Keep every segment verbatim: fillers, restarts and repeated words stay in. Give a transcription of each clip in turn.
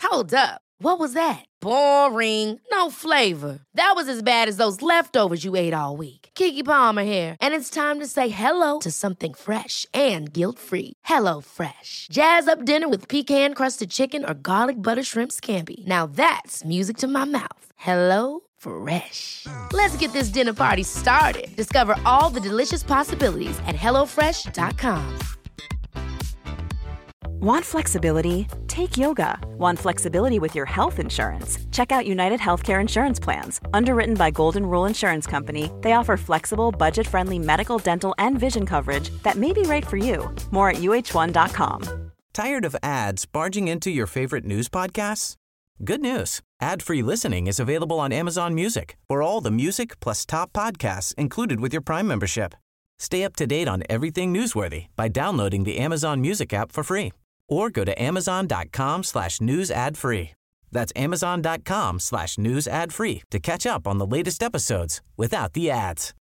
Hold up. What was that? Boring. No flavor. That was as bad as those leftovers you ate all week. Keke Palmer here, and it's time to say hello to something fresh and guilt-free. Hello Fresh. Jazz up dinner with pecan-crusted chicken or garlic butter shrimp scampi. Now that's music to my mouth. Hello Fresh. Let's get this dinner party started. Discover all the delicious possibilities at hello fresh dot com. Want flexibility? Take yoga. Want flexibility with your health insurance? Check out United Healthcare Insurance Plans. Underwritten by Golden Rule Insurance Company, they offer flexible, budget-friendly medical, dental, and vision coverage that may be right for you. More at U H one dot com. Tired of ads barging into your favorite news podcasts? Good news. Ad-free listening is available on Amazon Music for all the music plus top podcasts included with your Prime membership. Stay up to date on everything newsworthy by downloading the Amazon Music app for free. Or go to amazon.com slash news ad free. That's amazon.com slash news ad free to catch up on the latest episodes without the ads.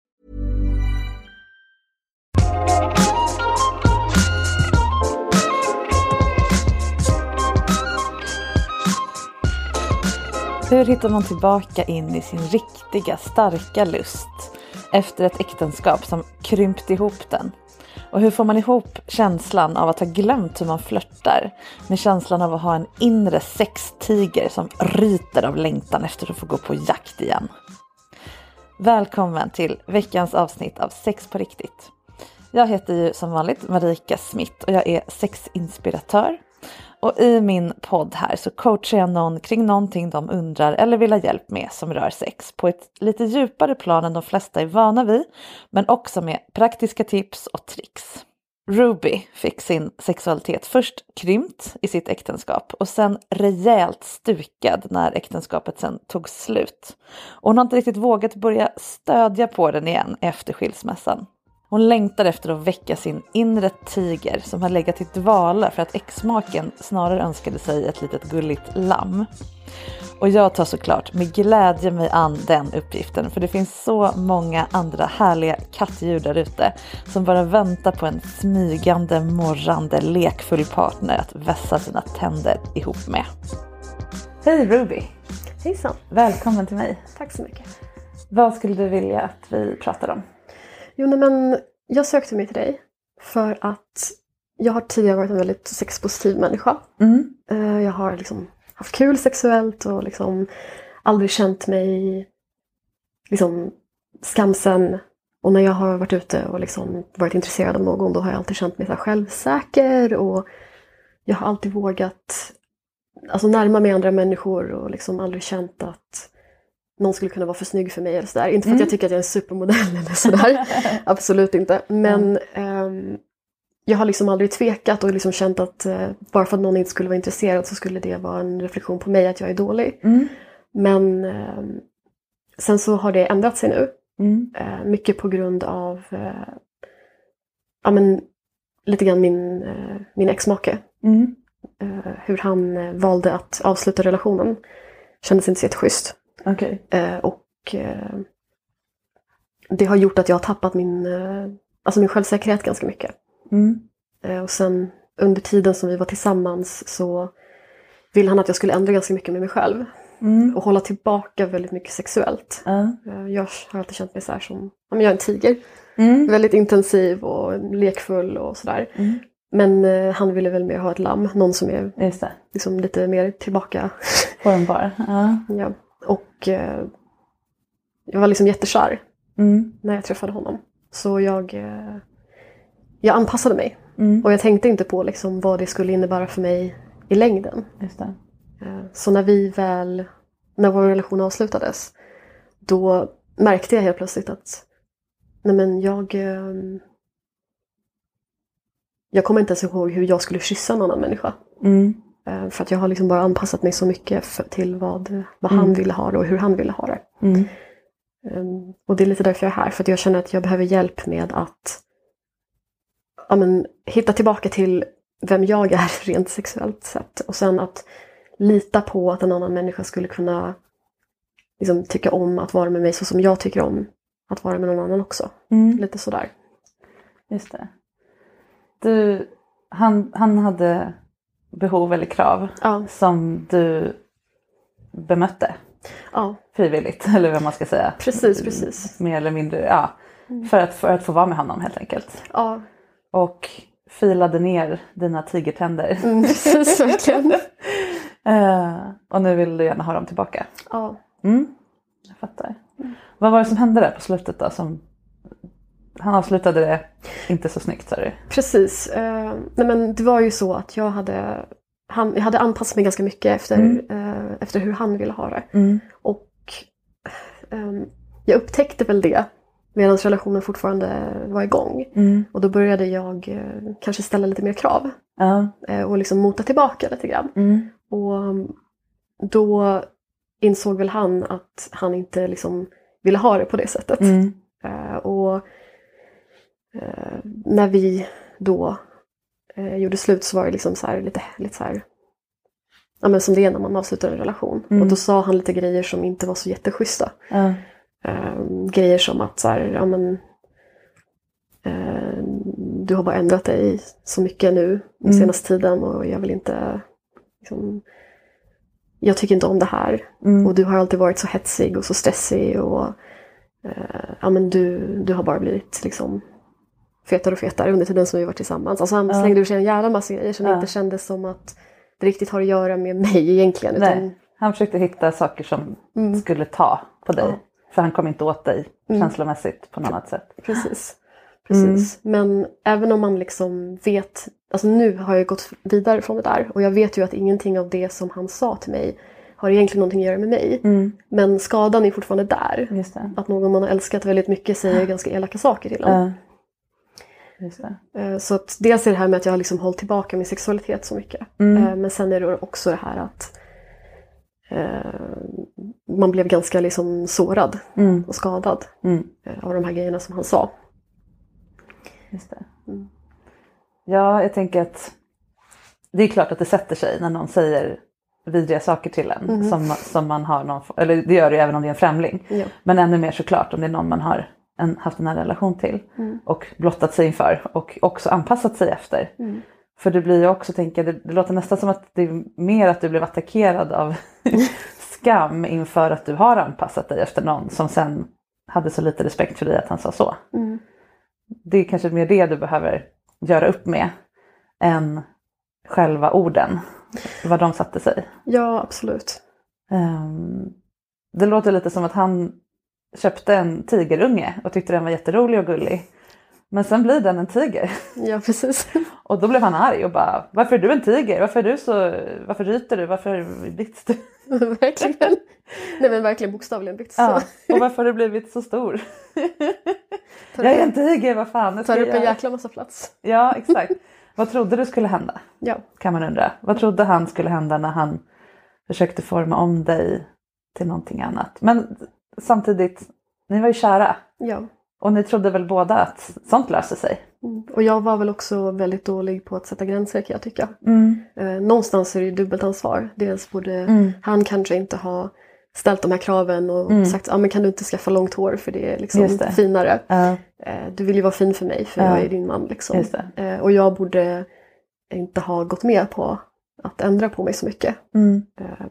Hur hittar man tillbaka in i sin riktiga starka lust efter ett äktenskap som krympt ihop den? Och hur får man ihop känslan av att ha glömt hur man flörtar med känslan av att ha en inre sextiger som ryter av längtan efter att få gå på jakt igen? Välkommen till veckans avsnitt av Sex på riktigt. Jag heter ju som vanligt Marika Smith och jag är sexinspiratör. Och i min podd här så coachar jag någon kring någonting de undrar eller vill ha hjälp med som rör sex på ett lite djupare plan än de flesta är vana vid, men också med praktiska tips och tricks. Ruby fick sin sexualitet först krympt i sitt äktenskap och sen rejält stukad när äktenskapet sen tog slut. Och hon har inte riktigt vågat börja stödja på den igen efter skilsmässan. Hon längtar efter att väcka sin inre tiger som har legat i dvala för att exmaken snarare önskade sig ett litet gulligt lamm. Och jag tar såklart med glädje mig an den uppgiften, för det finns så många andra härliga kattdjur där ute som bara väntar på en smygande, morrande, lekfull partner att vässa sina tänder ihop med. Hej Ruby! Hejsan! Välkommen till mig. Tack så mycket. Vad skulle du vilja att vi pratar om? Jo, men jag sökte mig till dig för att jag har tidigare varit en väldigt sexpositiv människa. Mm. Jag har liksom haft kul sexuellt och liksom aldrig känt mig liksom skamsen. Och när jag har varit ute och liksom varit intresserad av någon, då har jag alltid känt mig så här självsäker. Och jag har alltid vågat alltså närma mig andra människor och liksom aldrig känt att någon skulle kunna vara för snygg för mig eller sådär. Inte för att mm. jag tycker att jag är en supermodell eller sådär. Absolut inte. Men mm. um, jag har liksom aldrig tvekat och liksom känt att uh, bara för att någon inte skulle vara intresserad så skulle det vara en reflektion på mig att jag är dålig. Mm. Men um, sen så har det ändrat sig nu. Mm. Uh, mycket på grund av uh, ja, men, lite grann min, uh, min ex-make. Mm. Uh, hur han uh, valde att avsluta relationen. Kändes inte så jätteschysst. Okay. Eh, och eh, det har gjort att jag har tappat min, eh, alltså min självsäkerhet ganska mycket. Mm. Eh, och sen under tiden som vi var tillsammans så ville han att jag skulle ändra ganska mycket med mig själv. Mm. Och hålla tillbaka väldigt mycket sexuellt. Mm. Eh, jag har alltid känt mig så här som, ja, men jag är en tiger. Mm. Väldigt intensiv och lekfull och sådär. Mm. Men eh, han ville väl mer ha ett lamm. Någon som är Just det. Liksom lite mer tillbaka. Formbar. Ja. Ja. Och eh, jag var liksom jättekär mm. när jag träffade honom. Så jag, eh, jag anpassade mig. Mm. Och jag tänkte inte på liksom vad det skulle innebära för mig i längden. Just det. Eh, så när vi väl, när vår relation avslutades, då märkte jag helt plötsligt att nej men jag, eh, jag kommer inte ens ihåg hur jag skulle kyssa en annan människa. Mm. För att jag har liksom bara anpassat mig så mycket för, till vad, vad mm. han ville ha det och hur han ville ha det. Mm. Um, och det är lite därför jag är här. För att jag känner att jag behöver hjälp med att ja, men, hitta tillbaka till vem jag är rent sexuellt sett. Och sen att lita på att en annan människa skulle kunna liksom, tycka om att vara med mig så som jag tycker om att vara med någon annan också. Mm. Lite sådär. Just det. Du, han, han hade behov eller krav Ja. som du bemötte Ja, frivilligt, eller vad man ska säga. precis, precis. Mer eller mindre, ja. För att, för att få vara med honom helt enkelt. Ja, Och filade ner dina tigertänder. mm, precis, verkligen. uh, och nu vill du gärna ha dem tillbaka. Ja. Mm, jag fattar. Mm. Vad var det som hände där på slutet då? Som... Han avslutade det inte så snyggt, sa du? Precis. Eh, nej men det var ju så att jag hade, han, jag hade anpassat mig ganska mycket efter, Mm. eh, efter hur han ville ha det. Mm. Och eh, jag upptäckte väl det medan relationen fortfarande var igång. Mm. Och då började jag eh, kanske ställa lite mer krav. Ja. Eh, och liksom mota tillbaka lite grann. Mm. Och um, då insåg väl han att han inte liksom ville ha det på det sättet. Mm. Eh, och eh, när vi då eh, gjorde slut så var det liksom så här, lite, lite så här, ja, men som det är när man avslutar en relation. Mm. Och då sa han lite grejer som inte var så jätteschyssta. Ja. Eh, grejer som att så här, ja men eh, du har bara ändrat dig så mycket nu den Mm. senaste tiden och jag vill inte liksom, jag tycker inte om det här. Mm. Och du har alltid varit så hetsig och så stressig och eh, ja men du, du har bara blivit liksom fetare och fetare under tiden som vi varit tillsammans. Alltså han Ja. slängde ur sig en jävla massa grejer som Ja. inte kändes som att det riktigt har att göra med mig egentligen. Utan, Nej, han försökte hitta saker som Mm. skulle ta på dig. Ja. För han kom inte åt dig Mm. känslomässigt på något annat sätt. Precis. Precis. Mm. Men även om man liksom vet, alltså nu har jag gått vidare från det där och jag vet ju att ingenting av det som han sa till mig har egentligen någonting att göra med mig. Mm. Men skadan är fortfarande där. Just det. Att någon man har älskat väldigt mycket säger ganska elaka saker till en. Ja. Just det. Eh, Så att dels är det här med att jag har liksom hållit tillbaka min sexualitet så mycket. Mm. Eh, Men sen är det också det här att eh, man blev ganska liksom sårad Mm. och skadad Mm. eh, av de här grejerna som han sa. Just det. Mm. Ja, jag tänker att det är klart att det sätter sig när någon säger vidriga saker till en. Mm. Som, som man har någon, eller det gör det ju även om det är en främling. Ja. Men ännu mer såklart om det är någon man har en, haft en här relation till. Mm. Och blottat sig inför och också anpassat sig efter. Mm. För det blir ju också, tänker jag, det, det låter nästan som att det är mer att du blev attackerad av skam inför att du har anpassat dig efter någon som sen hade så lite respekt för dig att han sa så. Mm. Det är kanske mer det du behöver göra upp med än själva orden, vad de satte sig. Ja, absolut. Um, det låter lite som att han köpte en tigerunge och tyckte den var jätterolig och gullig. Men sen blir den en tiger. Ja, precis. Och då blev han arg och bara, varför är du en tiger? Varför är du så, varför ryter du? Varför bits du? Verkligen. Nej men verkligen bokstavligen byggt så. Ja, och varför har du blivit så stor? Jag är en tiger, vad fan. Nu ska Tar upp en jag... jäkla massa plats. Ja, exakt. Vad trodde du skulle hända? Ja. Kan man undra. Vad trodde han skulle hända när han försökte forma om dig till någonting annat? Men samtidigt, ni var ju kära. Ja. Och ni trodde väl båda att sånt löser sig? Mm. Och jag var väl också väldigt dålig på att sätta gränser kan jag tycka. Mm. Eh, någonstans är det ju dubbelt ansvar. Dels borde Mm. han kanske inte ha ställt de här kraven och Mm. sagt, ja ah, men kan du inte skaffa långt hår för det är liksom Just det. finare. Ja, Eh, du vill ju vara fin för mig för Ja. jag är din man liksom. just det. Eh, och jag borde inte ha gått med på att ändra på mig så mycket. Mm. Eh,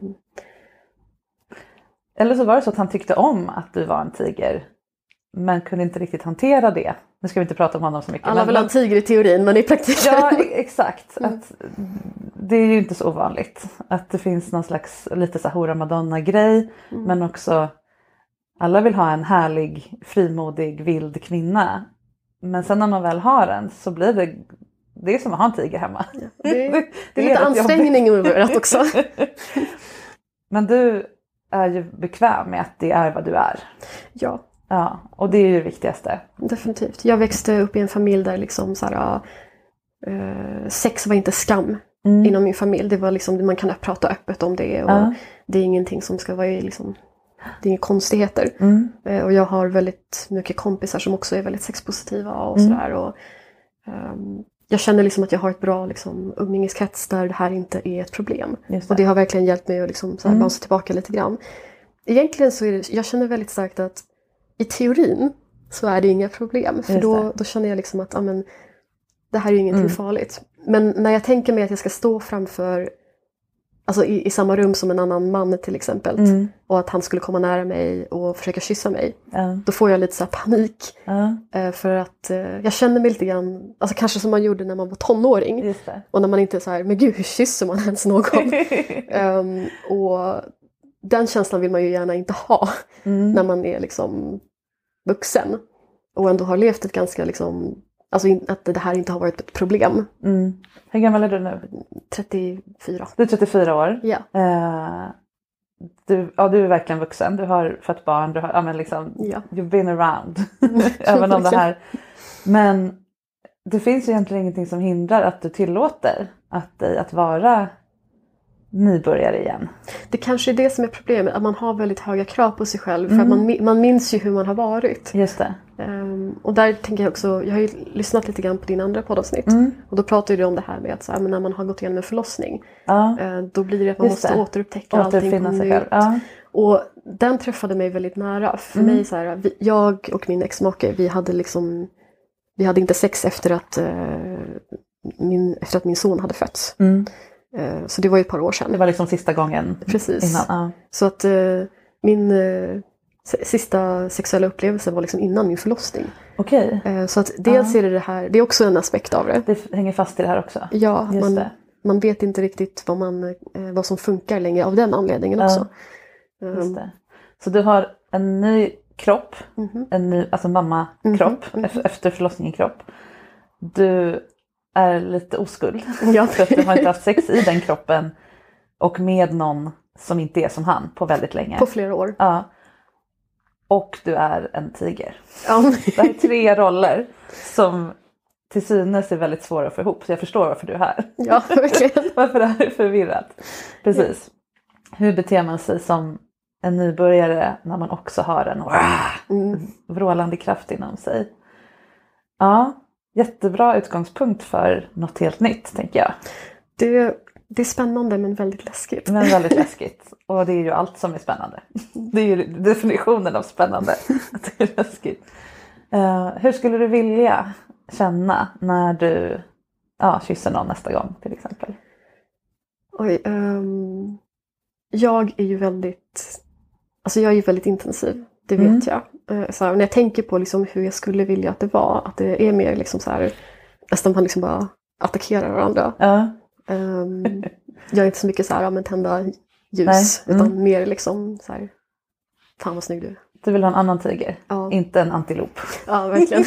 Eller så var det så att han tyckte om att du var en tiger. Men kunde inte riktigt hantera det. Nu ska vi inte prata om honom så mycket. alla men, vill ha en tiger i teorin men i praktiken. Ja, e- exakt. Mm. Att det är ju inte så ovanligt. Att det finns någon slags lite så här hora madonna-grej. Mm. Men också alla vill ha en härlig, frimodig, vild kvinna. Men sen när man väl har en så blir det, det är som att ha en tiger hemma. Ja, det, är, det är det lite rätt ansträngning involverat också. Men du är ju bekväm med att det är vad du är. Ja, Ja, och det är ju det viktigaste. definitivt. Jag växte upp i en familj där liksom så här, uh, sex var inte skam Mm. inom min familj. Det var liksom, man kan prata öppet om det och Ja. det är ingenting som ska vara i liksom, det är inga konstigheter. Mm. Uh, och jag har väldigt mycket kompisar som också är väldigt sexpositiva och Mm. sådär. Och, um, jag känner liksom att jag har ett bra liksom, umgängeskrets där det här inte är ett problem. Just det. Och det har verkligen hjälpt mig att liksom, så här, Mm. bounce tillbaka lite grann. Egentligen så är det, jag känner väldigt starkt att i teorin så är det inga problem. För Just då, det. då känner jag liksom att amen, det här är ju ingenting Mm. farligt. men när jag tänker mig att jag ska stå framför, alltså i, i samma rum som en annan man till exempel. Mm. Och att han skulle komma nära mig och försöka kyssa mig. Uh. Då får jag lite så här panik. Uh. Eh, för att eh, jag känner mig lite grann, alltså kanske som man gjorde när man var tonåring. Just det. Och när man inte är så här, men gud hur kysser man ens någon? um, och den känslan vill man ju gärna inte ha. Mm. När man är liksom vuxen. Och ändå har levt ett ganska liksom, alltså att det här inte har varit ett problem. Mm. Hur gammal är du nu? trettiofyra. Du är trettiofyra år. Ja. Uh, du, ja, du är verkligen vuxen. Du har fått barn. Du har, ja, men liksom, ja. You've been around. Även om det här. Men det finns ju egentligen ingenting som hindrar att du tillåter att, att vara nybörjare igen. Det kanske är det som är problemet. Att man har väldigt höga krav på sig själv. För mm. att man, man minns ju hur man har varit. Just det. Um, och där tänker jag också, jag har ju lyssnat lite grann på din andra poddavsnitt. Mm. Och då pratar du om det här med att så här, men när man har gått igenom en förlossning. Ja. Uh, då blir det att man Just måste det. återupptäcka allting på nytt. Ja. Och den träffade mig väldigt nära. För mm. mig så här, vi, jag och min exmake, vi hade liksom, vi hade inte sex efter att, uh, min, efter att min son hade fötts. Mm. Uh, så det var ju ett par år sedan. Det var liksom sista gången. Precis. Innan. Uh. Så att uh, min... Uh, sista sexuella upplevelsen var liksom innan min förlossning. Okej. Okay. Så att dels ja. är det det här, det är också en aspekt av det. Det hänger fast i det här också. Ja, man, man vet inte riktigt vad, man, vad som funkar längre av den anledningen också. Ja. Just det. Så du har en ny kropp, mm-hmm. en ny, alltså mamma-kropp, mm-hmm. Mm-hmm. efter förlossningen kropp. Du är lite oskuld. Ja. För att du har inte haft sex i den kroppen och med någon som inte är som han på väldigt länge. På flera år. Ja. Och du är en tiger. Ja. Det är tre roller som till synes är väldigt svåra att få ihop. Så jag förstår varför du är här. Ja, verkligen. Varför det här är förvirrat. Precis. Hur beter man sig som en nybörjare när man också har en mm. vrålande kraft inom sig? Ja, jättebra utgångspunkt för något helt nytt, tänker jag. Det, det är spännande men väldigt läskigt. Men väldigt läskigt. Och det är ju allt som är spännande. Det är ju definitionen av spännande. Att det är läskigt. Uh, hur skulle du vilja känna när du ja, kysser någon nästa gång till exempel? Oj, um, jag är ju väldigt, alltså jag är ju väldigt intensiv. Det vet mm. jag. Uh, så här, när jag tänker på liksom hur jag skulle vilja att det var. Att det är mer liksom så här, nästan man liksom bara attackerar varandra. Uh. Um, jag är inte så mycket så här, ja, men tända ljus. Nej. Utan mm. mer liksom så här, fan vad snygg du är. Du vill ha en annan tiger, ja. Inte en antilop. Ja, verkligen.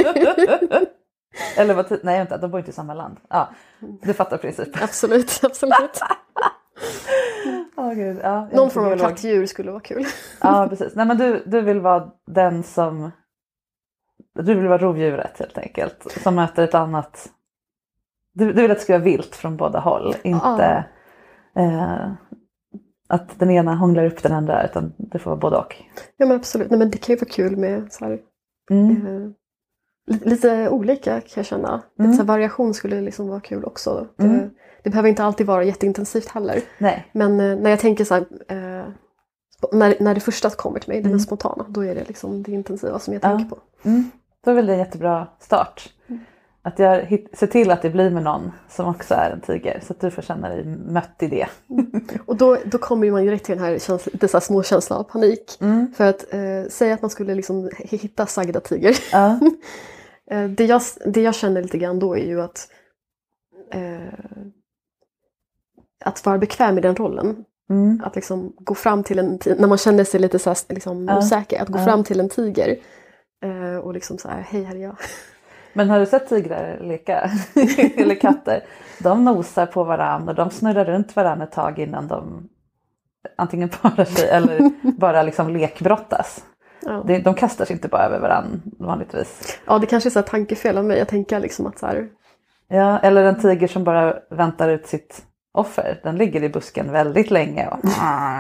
Eller vad, nej vänta, de bor inte i samma land. Ja, du fattar principen. Absolut, absolut. Oh, Gud. Ja, någon form av kattdjur skulle vara kul. Ja, precis. Nej, men du, du vill vara den som... Du vill vara rovdjuret helt enkelt. Som möter ett annat... Du, du vill att det ska vara vilt från båda håll. Inte ja. eh, att den ena hånglar upp den andra. Utan det får vara både och. Ja, men absolut. Nej, men det kan ju vara kul med så här... Mm. Eh, lite, lite olika kan jag känna. Mm. Lite så här, variation skulle liksom vara kul också. Mm. Det, det behöver inte alltid vara jätteintensivt heller. Nej. Men eh, när jag tänker så här... Eh, när, när det första kommer till mig, det är mm. spontana. Då är det liksom det intensiva som jag ja. tänker på. Mm. Då är väl det en jättebra start. Mm. Att jag hit, ser till att det blir med någon som också är en tiger. Så att du får känna dig mött i det. Mm. Och då, då kommer man ju direkt till den här, känsla, lite så här små känslan av panik. Mm. För att eh, säga att man skulle liksom hitta sagda tiger. Ja. det, jag, det jag känner lite grann då är ju att eh, att vara bekväm i den rollen. Mm. Att liksom gå fram till en när man känner sig lite så här, liksom ja. osäker. Att gå ja. fram till en tiger. Eh, och liksom så här, hej här är jag. Men har du sett tigrar leka? Eller katter? De nosar på varandra och de snurrar runt varandra ett tag innan de antingen parar sig eller bara liksom lekbrottas. Ja. De, de kastar sig inte bara över varandra vanligtvis. Ja, det kanske är så här tankefel av mig. Jag tänker liksom att så här... Ja, eller en tiger som bara väntar ut sitt offer. Den ligger i busken väldigt länge. Och...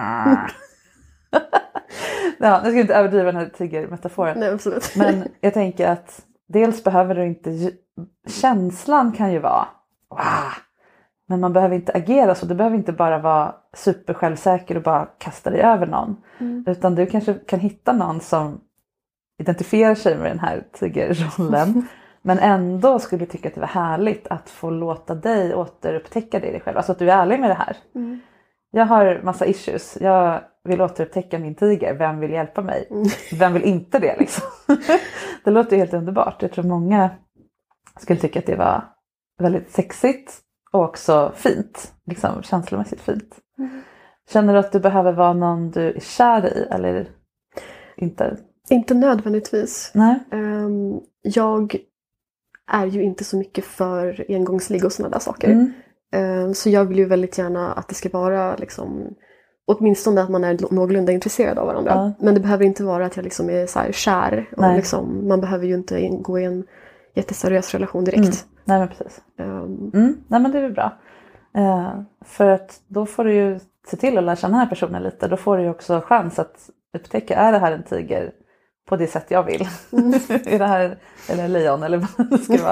ja, nu ska jag inte överdriva den här tigermetaforen. Nej, absolut. Men jag tänker att dels behöver du inte... Känslan kan ju vara... Wow. Men man behöver inte agera så. Du behöver inte bara vara super självsäker och bara kasta dig över någon. Mm. Utan du kanske kan hitta någon som identifierar sig med den här tigerrollen. Men ändå skulle du tycka att det var härligt att få låta dig återupptäcka det i dig själv. Alltså att du är ärlig med det här. Mm. Jag har massa issues. Jag vill återupptäcka min tiger. Vem vill hjälpa mig? Mm. Vem vill inte det liksom? Det låter helt underbart. Jag tror många skulle tycka att det var väldigt sexigt. Och också fint. Liksom känslomässigt fint. Mm. Känner du att du behöver vara någon du är kär i? Eller inte? Inte nödvändigtvis. Nej. Um, jag är ju inte så mycket för engångsligg och sådana där saker. Mm. Um, så jag vill ju väldigt gärna att det ska vara liksom, åtminstone att man är någorlunda intresserad av varandra. Ja. Men det behöver inte vara att jag liksom är så här kär. Och liksom, man behöver ju inte in, gå i en jätteseriös relation direkt. Mm. Nej men precis. Um, mm. Nej men det är bra. Uh, för att då får du ju se till att lära känna den här personen lite. Då får du ju också chans att upptäcka, är det här en tiger på det sätt jag vill? Mm. Är det här eller lejon eller vad det ska vara?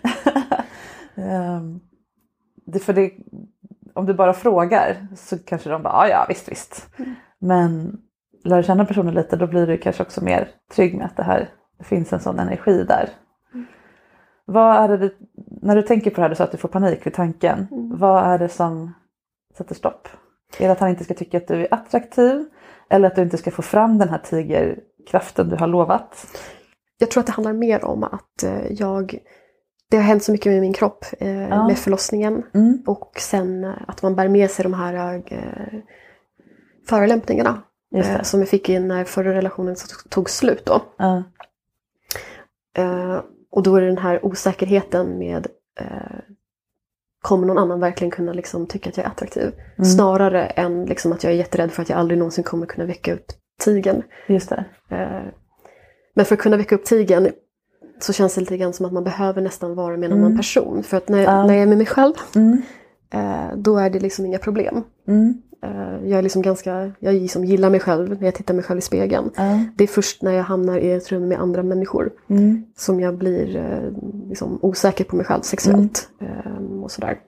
um, det, för det, om du bara frågar så kanske de bara, ja ja visst visst. Mm. Men lär känna personen lite, då blir du kanske också mer trygg med att det här det finns en sån energi där. Mm. Vad är det du, när du tänker på det här, du sa att du får panik vid tanken. Mm. Vad är det som sätter stopp? Är det att han inte ska tycka att du är attraktiv? Eller att du inte ska få fram den här tigerkraften du har lovat? Jag tror att det handlar mer om att jag... Det har hänt så mycket med min kropp eh, ja. med förlossningen. Mm. Och sen att man bär med sig de här eh, förolämpningarna. Eh, som jag fick in när förra relationen tog slut då. Ja. Eh, och då är det den här osäkerheten med... Eh, kommer någon annan verkligen kunna liksom tycka att jag är attraktiv? Mm. Snarare än liksom att jag är jätterädd för att jag aldrig någonsin kommer kunna väcka upp tigen. Just det. Eh, men för att kunna väcka upp tigen så känns det lite grann som att man behöver nästan vara med en mm. annan person. För att när, uh. när jag är med mig själv, mm. eh, då är det liksom inga problem. Mm. Eh, jag är liksom ganska, jag liksom gillar mig själv när jag tittar mig själv i spegeln. Uh. Det är först när jag hamnar i ett rum med andra människor mm. som jag blir eh, liksom osäker på mig själv sexuellt. Mm. Eh, och sådär.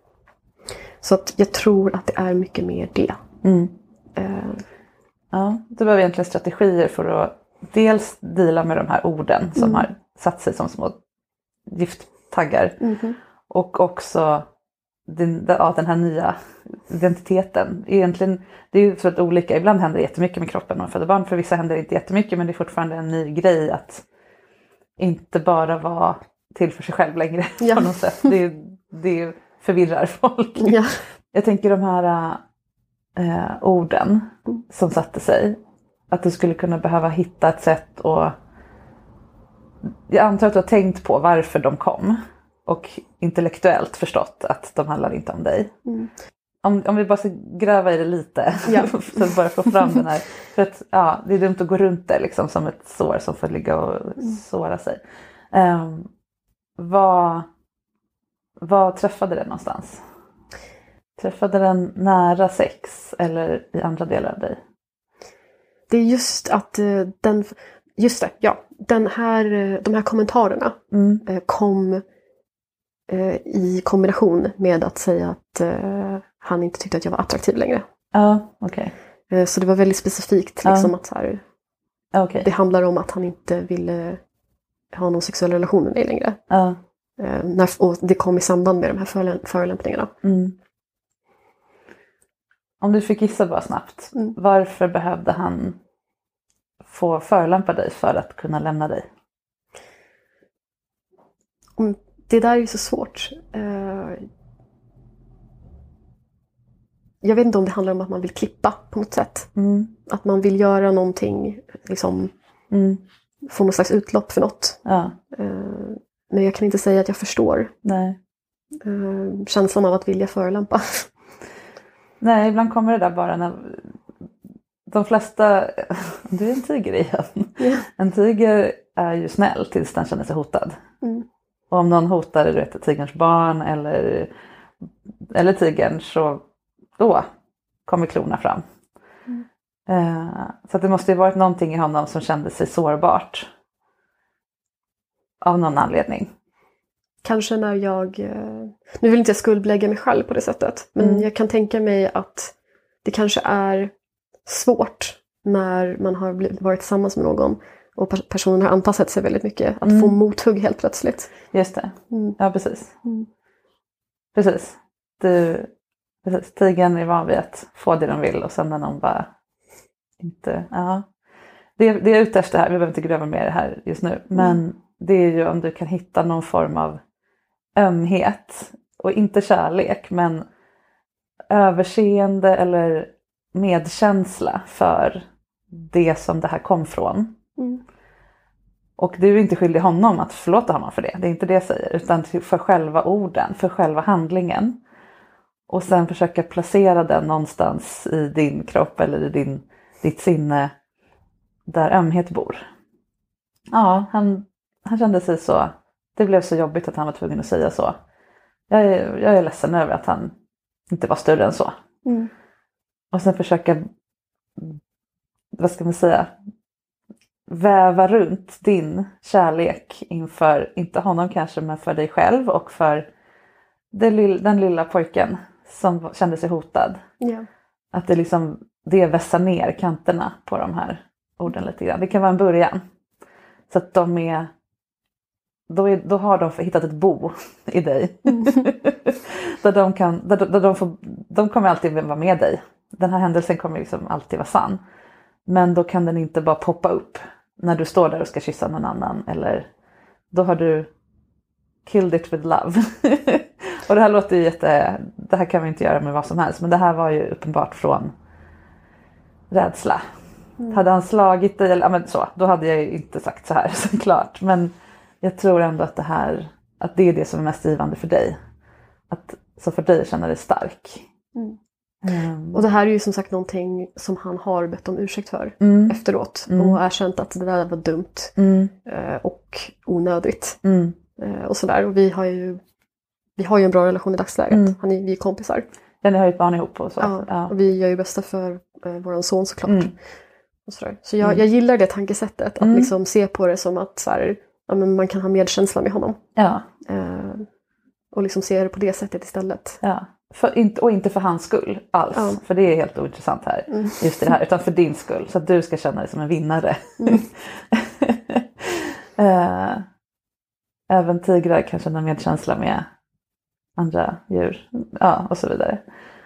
Så att jag tror att det är mycket mer det. Mm. Eh. Ja, du behöver egentligen strategier för att dels deala med de här orden som mm. har satt sig som små gifttaggar. Mm. Och också den, ja, den här nya identiteten. Egentligen, det är ju för att olika, ibland händer det jättemycket med kroppen och föder barn. För vissa händer det inte jättemycket, men det är fortfarande en ny grej att inte bara vara till för sig själv längre. Ja. På något sätt. Det, det förvirrar folk. Ja. Jag tänker de här äh, orden som satte sig. Att du skulle kunna behöva hitta ett sätt och jag antar att du har tänkt på varför de kom och intellektuellt förstått att de handlar inte om dig. Mm. Om, om vi bara ska gräva i det lite ja. Så att bara få fram den här. För att ja, det är dumt att gå runt det liksom som ett sår som får ligga och mm. såra sig. Um, vad, vad träffade den någonstans? Träffade den nära sex eller i andra delar av dig? Det är just att uh, den, just det, ja, den här, uh, de här kommentarerna mm. uh, kom uh, i kombination med att säga att uh, han inte tyckte att jag var attraktiv längre. Ja, okej. Okay. Uh, så det var väldigt specifikt liksom uh. att så här, okay. det handlar om att han inte ville ha någon sexuell relation med mig längre. Uh. Uh, när, och det kom i samband med de här förelä- förolämpningarna. Mm. Om du fick gissa bara snabbt, mm. varför behövde han få förolämpa dig för att kunna lämna dig? Det där är ju så svårt. Jag vet inte om det handlar om att man vill klippa på något sätt. Mm. Att man vill göra någonting, liksom mm. få någon slags utlopp för något. Ja. Men jag kan inte säga att jag förstår. Nej. Känslan av att vilja förolämpa. Nej, ibland kommer det där bara när de flesta, du är en tiger igen. Yeah. En tiger är ju snäll tills den känner sig hotad. Mm. Och om någon hotar, du vet, tigerns barn eller, eller tigern, så då kommer klorna fram. Mm. Uh, så att det måste ju varit någonting i honom som kände sig sårbart. Av någon anledning. Kanske när jag, nu vill inte jag skuldbelägga mig själv på det sättet. Men mm. jag kan tänka mig att det kanske är svårt när man har varit tillsammans med någon. Och personen har anpassat sig väldigt mycket. Att Mm. få mothugg helt plötsligt. Just det. Mm. Ja, precis. Mm. Precis. Du, precis. Tigern är van vid att få det de vill och sen när någon bara inte... Ja. Det, det är ute efter det här. Vi behöver inte gräva mer här just nu. Men Mm. det är ju om du kan hitta någon form av ömhet. Och inte kärlek, men överseende eller medkänsla för det som det här kom från. Mm. Och du är inte skyldig honom att förlåta honom för det. Det är inte det jag säger. Utan för själva orden, för själva handlingen. Och sen försöka placera den någonstans i din kropp eller i din, ditt sinne där ömhet bor. Ja, han, han kände sig så. Det blev så jobbigt att han var tvungen att säga så. Jag är, jag är ledsen över att han inte var större än så. Mm. Och sen försöka, vad ska man säga, väva runt din kärlek inför, inte honom kanske, men för dig själv och för det, den lilla pojken som kände sig hotad. Ja. Att det liksom, det vässar ner kanterna på de här orden lite grann. Det kan vara en början. Så att de är, då, är, då har de hittat ett bo i dig. Mm. där de kan, där, där de, får, de kommer alltid vara med dig. Den här händelsen kommer liksom alltid vara sann. Men då kan den inte bara poppa upp när du står där och ska kyssa någon annan. Eller då har du killed it with love. Och det här låter ju jätte, det här kan vi inte göra med vad som helst. Men det här var ju uppenbart från rädsla. Mm. Hade han slagit dig, eller ja, men så, då hade jag ju inte sagt så här såklart. Men jag tror ändå att det här, att det är det som är mest givande för dig. Att så för dig känner dig stark. Mm. Mm. Och det här är ju som sagt någonting som han har bett om ursäkt för mm. efteråt. Mm. Och erkänt att det där var dumt mm. och onödigt. Mm. Och sådär. Och vi har ju vi har ju en bra relation i dagsläget. Mm. Han är, vi är kompisar. Ja, ni har ju ett barn ihop och så. Ja, ja. Och vi gör ju bästa för eh, våran son såklart. Mm. Och sådär. Så jag, Mm. jag gillar det tankesättet. Att Mm. liksom se på det som att så här, ja, men man kan ha medkänsla med honom. Ja. Eh, och liksom se det på det sättet istället. Ja. För, inte, och inte för hans skull alls. Ja. För det är helt ointressant här. Mm. Just det här. Utan för din skull. Så att du ska känna dig som en vinnare. Mm. uh, även tigrar kan känna medkänsla med andra djur. Ja, och så vidare.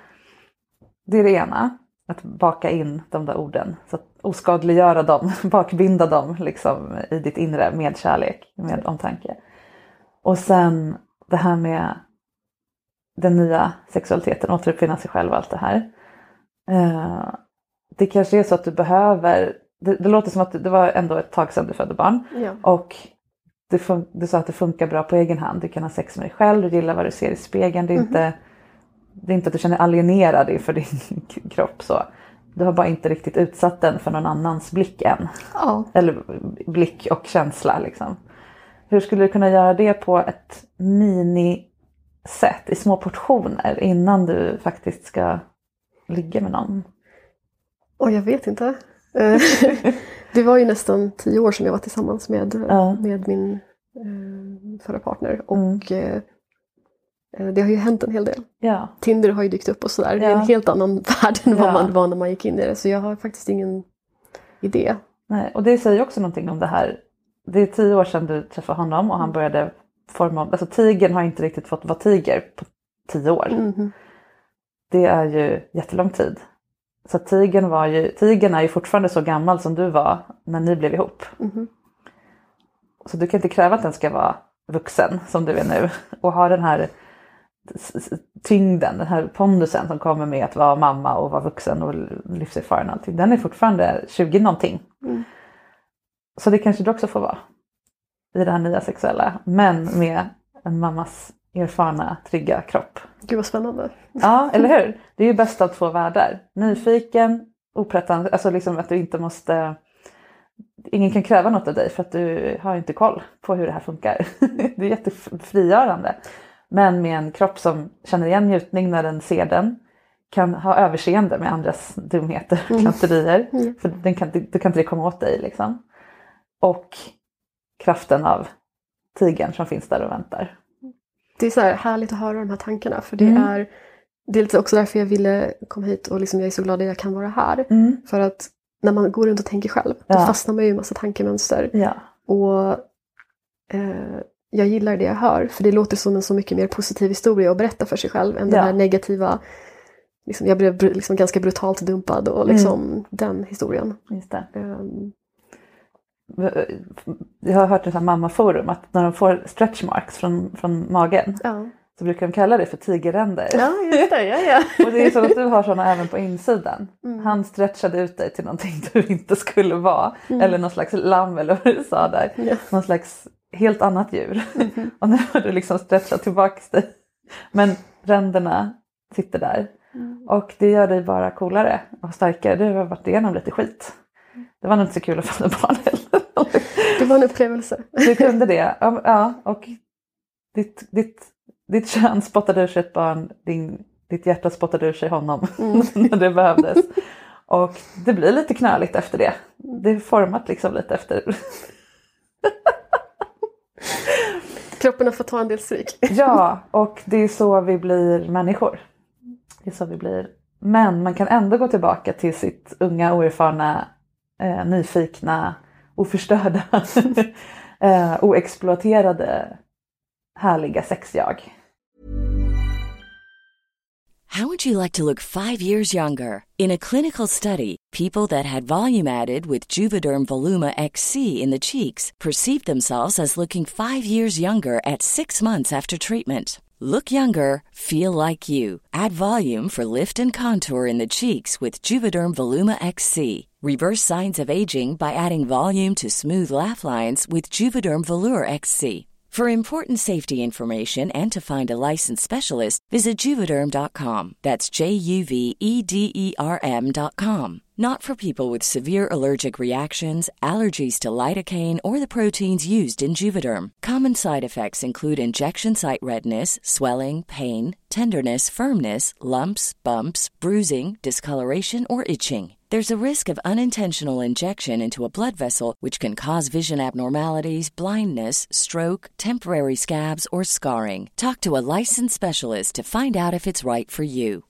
Det är det ena. Att baka in de där orden. Så att oskadliggöra dem. Bakbinda dem liksom i ditt inre med kärlek. Med omtanke. Och sen det här med den nya sexualiteten. Återuppfinna sig själv och allt det här. Uh, det kanske är så att du behöver. Det, det låter som att det var ändå ett tag sedan du födde barn. Ja. Och du, fun- du sa att det funkar bra på egen hand. Du kan ha sex med dig själv. Du gillar vad du ser i spegeln. Det är, mm. inte, det är inte att du känner alienerad inför din kropp. Så. Du har bara inte riktigt utsatt den för någon annans blick än. Ja. Eller blick och känsla. Liksom. Hur skulle du kunna göra det på ett minisätt i små portioner innan du faktiskt ska ligga med någon? Och jag vet inte. Det var ju nästan tio år sedan jag var tillsammans med, ja. med min eh, förra partner. Och mm. eh, det har ju hänt en hel del. Ja. Tinder har ju dykt upp och sådär. Ja. Det är en helt annan värld än ja. vad man var när man gick in i det. Så jag har faktiskt ingen idé. Nej, och det säger också någonting om det här. Det är tio år sedan du träffade honom och han började forma. Alltså tigern har inte riktigt fått vara tiger på tio år. Mm. Det är ju jättelång tid. Så tigern var ju, tigern är ju fortfarande så gammal som du var när ni blev ihop. Mm. Så du kan inte kräva att den ska vara vuxen som du är nu. Och ha den här tyngden, den här pondusen som kommer med att vara mamma och vara vuxen och livserfaren och allting. Den är fortfarande tjugo någonting. Mm. Så det kanske du också får vara i det här nya sexuella. Men med en mammas erfarna, trygga kropp. Gud vad spännande. Ja, eller hur? Det är ju bäst av två världar. Nyfiken, oprättande, alltså liksom att du inte måste. Ingen kan kräva något av dig för att du har inte koll på hur det här funkar. Det är jättefrigörande. Men med en kropp som känner igen njutning när den ser den. Kan ha överseende med andras dumheter, mm. kanterier. Mm. För den kan, du kan inte det komma åt dig liksom. Och kraften av tigern som finns där och väntar. Det är så här härligt att höra de här tankarna. För det, mm. är, det är lite också därför jag ville komma hit. Och liksom jag är så glad att jag kan vara här. Mm. För att när man går runt och tänker själv, då Ja. fastnar man ju i en massa tankemönster. Ja. Och eh, jag gillar det jag hör, för det låter som en så mycket mer positiv historia att berätta för sig själv än Ja. den här negativa, liksom, jag blev br- liksom ganska brutalt dumpad och liksom Mm. den historien. Just det. Um, Jag har hört i ett mammaforum att när de får stretch marks från, från magen ja. så brukar de kalla det för tigerränder. ja, just det, ja, ja. Och det är så att du har sådana även på insidan. Mm. Han stretchade ut dig till någonting du inte skulle vara. Mm. Eller någon slags lamm eller vad du sa där. Ja. Någon slags helt annat djur. Mm. Och nu har du liksom stretchat tillbaka dig. Men ränderna sitter där. Mm. Och det gör dig bara coolare och starkare. Du har varit igenom lite skit. Det var nog inte så kul att föda barn heller. Det var en upplevelse. Du kunde det. Ja, ja, och ditt, ditt, ditt kön spottade ur sig ett barn. Din, ditt hjärta spottade ur sig honom Mm. när det behövdes. Och det blir lite knöligt efter det. Det är format liksom lite efter. Kroppen har fått ta en del stryk. Ja, och det är så vi blir människor. Det är så vi blir. Men man kan ändå gå tillbaka till sitt unga, oerfarna, eh, nyfikna, oförstörda, eh, oexploaterade, härliga sexjag. How would you like to look five years younger? In a clinical study, people that had volume added with Juvederm Voluma X C in the cheeks perceived themselves as looking five years younger at six months after treatment. Look younger, feel like you. Add volume for lift and contour in the cheeks with Juvederm Voluma X C. Reverse signs of aging by adding volume to smooth laugh lines with Juvederm Volure X C. For important safety information and to find a licensed specialist, visit Juvederm dot com. That's J U V E D E R M dot com. Not for people with severe allergic reactions, allergies to lidocaine, or the proteins used in Juvederm. Common side effects include injection site redness, swelling, pain, tenderness, firmness, lumps, bumps, bruising, discoloration, or itching. There's a risk of unintentional injection into a blood vessel, which can cause vision abnormalities, blindness, stroke, temporary scabs, or scarring. Talk to a licensed specialist to find out if it's right for you.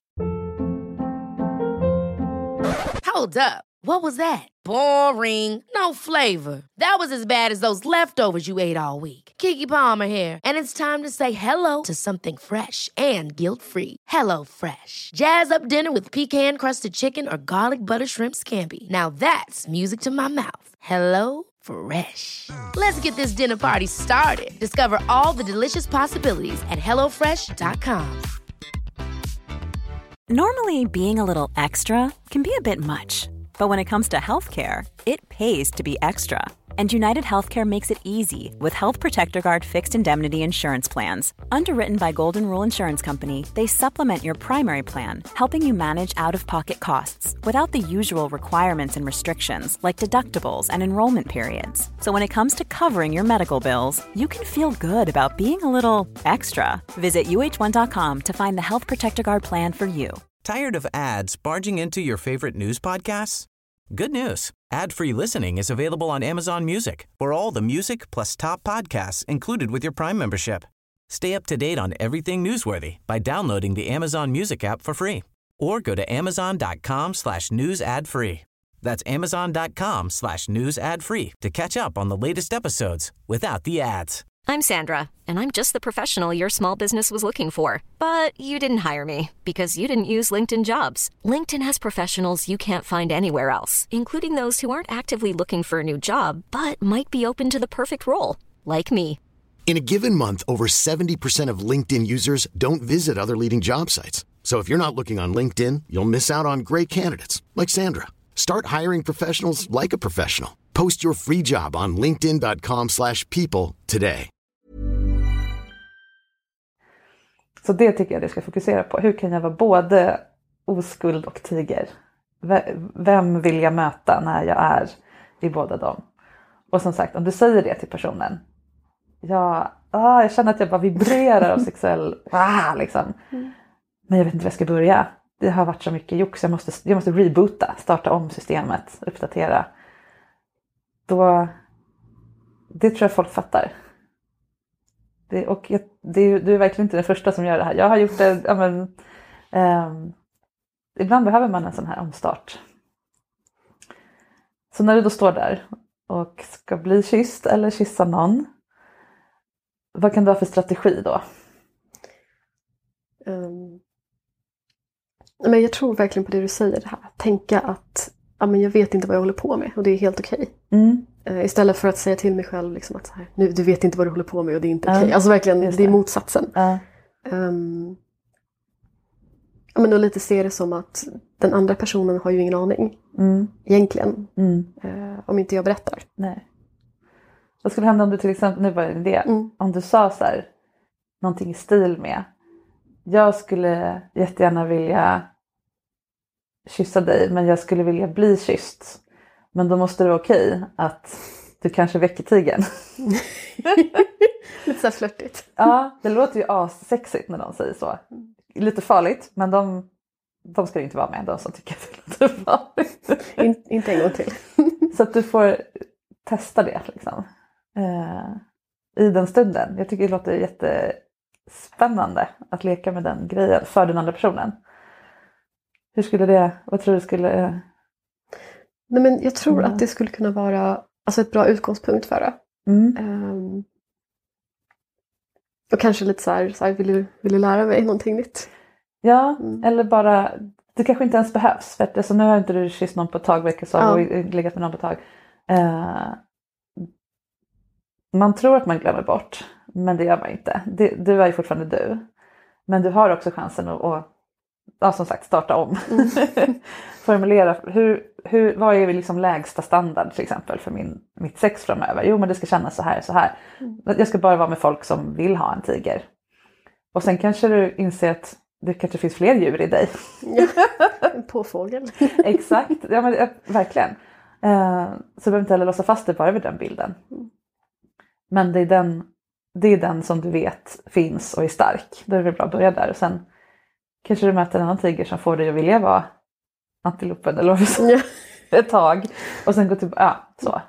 Hold up. What was that? Boring. No flavor. That was as bad as those leftovers you ate all week. Keke Palmer here, and it's time to say hello to something fresh and guilt-free. Hello Fresh. Jazz up dinner with pecan-crusted chicken or garlic butter shrimp scampi. Now that's music to my mouth. Hello Fresh. Let's get this dinner party started. Discover all the delicious possibilities at hello fresh dot com. Normally, being a little extra can be a bit much, but when it comes to healthcare, it pays to be extra. And United Healthcare makes it easy with Health Protector Guard fixed indemnity insurance plans. Underwritten by Golden Rule Insurance Company, they supplement your primary plan, helping you manage out-of-pocket costs without the usual requirements and restrictions like deductibles and enrollment periods. So when it comes to covering your medical bills, you can feel good about being a little extra. Visit U H one dot com to find the Health Protector Guard plan for you. Tired of ads barging into your favorite news podcasts? Good news. Ad-free listening is available on Amazon Music for all the music plus top podcasts included with your Prime membership. Stay up to date on everything newsworthy by downloading the Amazon Music app for free or go to amazon.com slash news ad free. That's amazon.com slash news ad free to catch up on the latest episodes without the ads. I'm Sandra, and I'm just the professional your small business was looking for. But you didn't hire me because you didn't use LinkedIn Jobs. LinkedIn has professionals you can't find anywhere else, including those who aren't actively looking for a new job, but might be open to the perfect role, like me. In a given month, over seventy percent of LinkedIn users don't visit other leading job sites. So if you're not looking on LinkedIn, you'll miss out on great candidates like Sandra. Start hiring professionals like a professional. Post your free job on linkedin.com slash people today. Så det tycker jag du ska fokusera på. Hur kan jag vara både oskuld och tiger? Vem vill jag möta när jag är i båda dem? Och som sagt, om du säger det till personen. Ja, ah, jag känner att jag bara vibrerar av sexuell... Ah, liksom. Men jag vet inte var jag ska börja. Det har varit så mycket jox. Jag måste, jag måste reboota, starta om systemet, uppdatera. Då... Det tror jag folk fattar. Det, och jag, det, du är verkligen inte den första som gör det här. Jag har gjort det... Ja, men, um, ibland behöver man en sån här omstart. Så när du då står där och ska bli kysst eller kyssa någon, vad kan du ha för strategi då? Um, men jag tror verkligen på det du säger. Det här. Tänka att ja, men jag vet inte vad jag håller på med och det är helt okej. Mm. Uh, istället för att säga till mig själv liksom, att så här, nu, du vet inte vad du håller på med och det är inte okej. Uh, alltså verkligen, det. det är motsatsen. Uh. Um, ja, men och lite se det som att den andra personen har ju ingen aning. Mm. Egentligen. Mm. Uh, om inte jag berättar. Nej. Vad skulle hända om du till exempel, nu var det det, mm. om du sa så här, någonting i stil med: jag skulle jättegärna vilja kyssa dig, men jag skulle vilja bli kysst. Men då måste det vara okej att du kanske väcker tigern. Lite så här flörtigt. Ja, det låter ju assexigt när de säger så. Lite farligt, men de, de ska ju inte vara med, de som tycker att det låter farligt. In, inte en gång till. Så att du får testa det liksom. Uh, i den stunden. Jag tycker det låter jättespännande att leka med den grejen för den andra personen. Hur skulle det, vad tror du skulle... Nej, men jag tror mm. att det skulle kunna vara alltså ett bra utgångspunkt för det. Mm. Um, och kanske lite så här, så här vill, du, vill du lära mig någonting nytt? Ja, mm. eller bara, det kanske inte ens behövs. För att, alltså, nu har inte du kysst någon på ett tag, verkar så, ja. och legat med någon på ett tag. Uh, Man tror att man glömmer bort, men det gör man inte. Det, du är ju fortfarande du. Men du har också chansen att, att ja, som sagt, starta om. Mm. Formulera, hur, hur, vad är liksom lägsta standard till exempel för min, mitt sex framöver? Jo, men det ska kännas så här så här. Mm. Jag ska bara vara med folk som vill ha en tiger. Och sen kanske du inser att det kanske finns fler djur i dig. Ja, en påfågel. Exakt, ja, men, verkligen. Uh, så du behöver inte heller låsa fast dig bara vid den bilden. Mm. Men det är, den, det är den som du vet finns och är stark. Då är det bra att börja där. Och sen kanske du möter en annan tiger som får dig att vilja vara antilopen eller vad så, ja. ett tag. Och sen gå till, ja, så.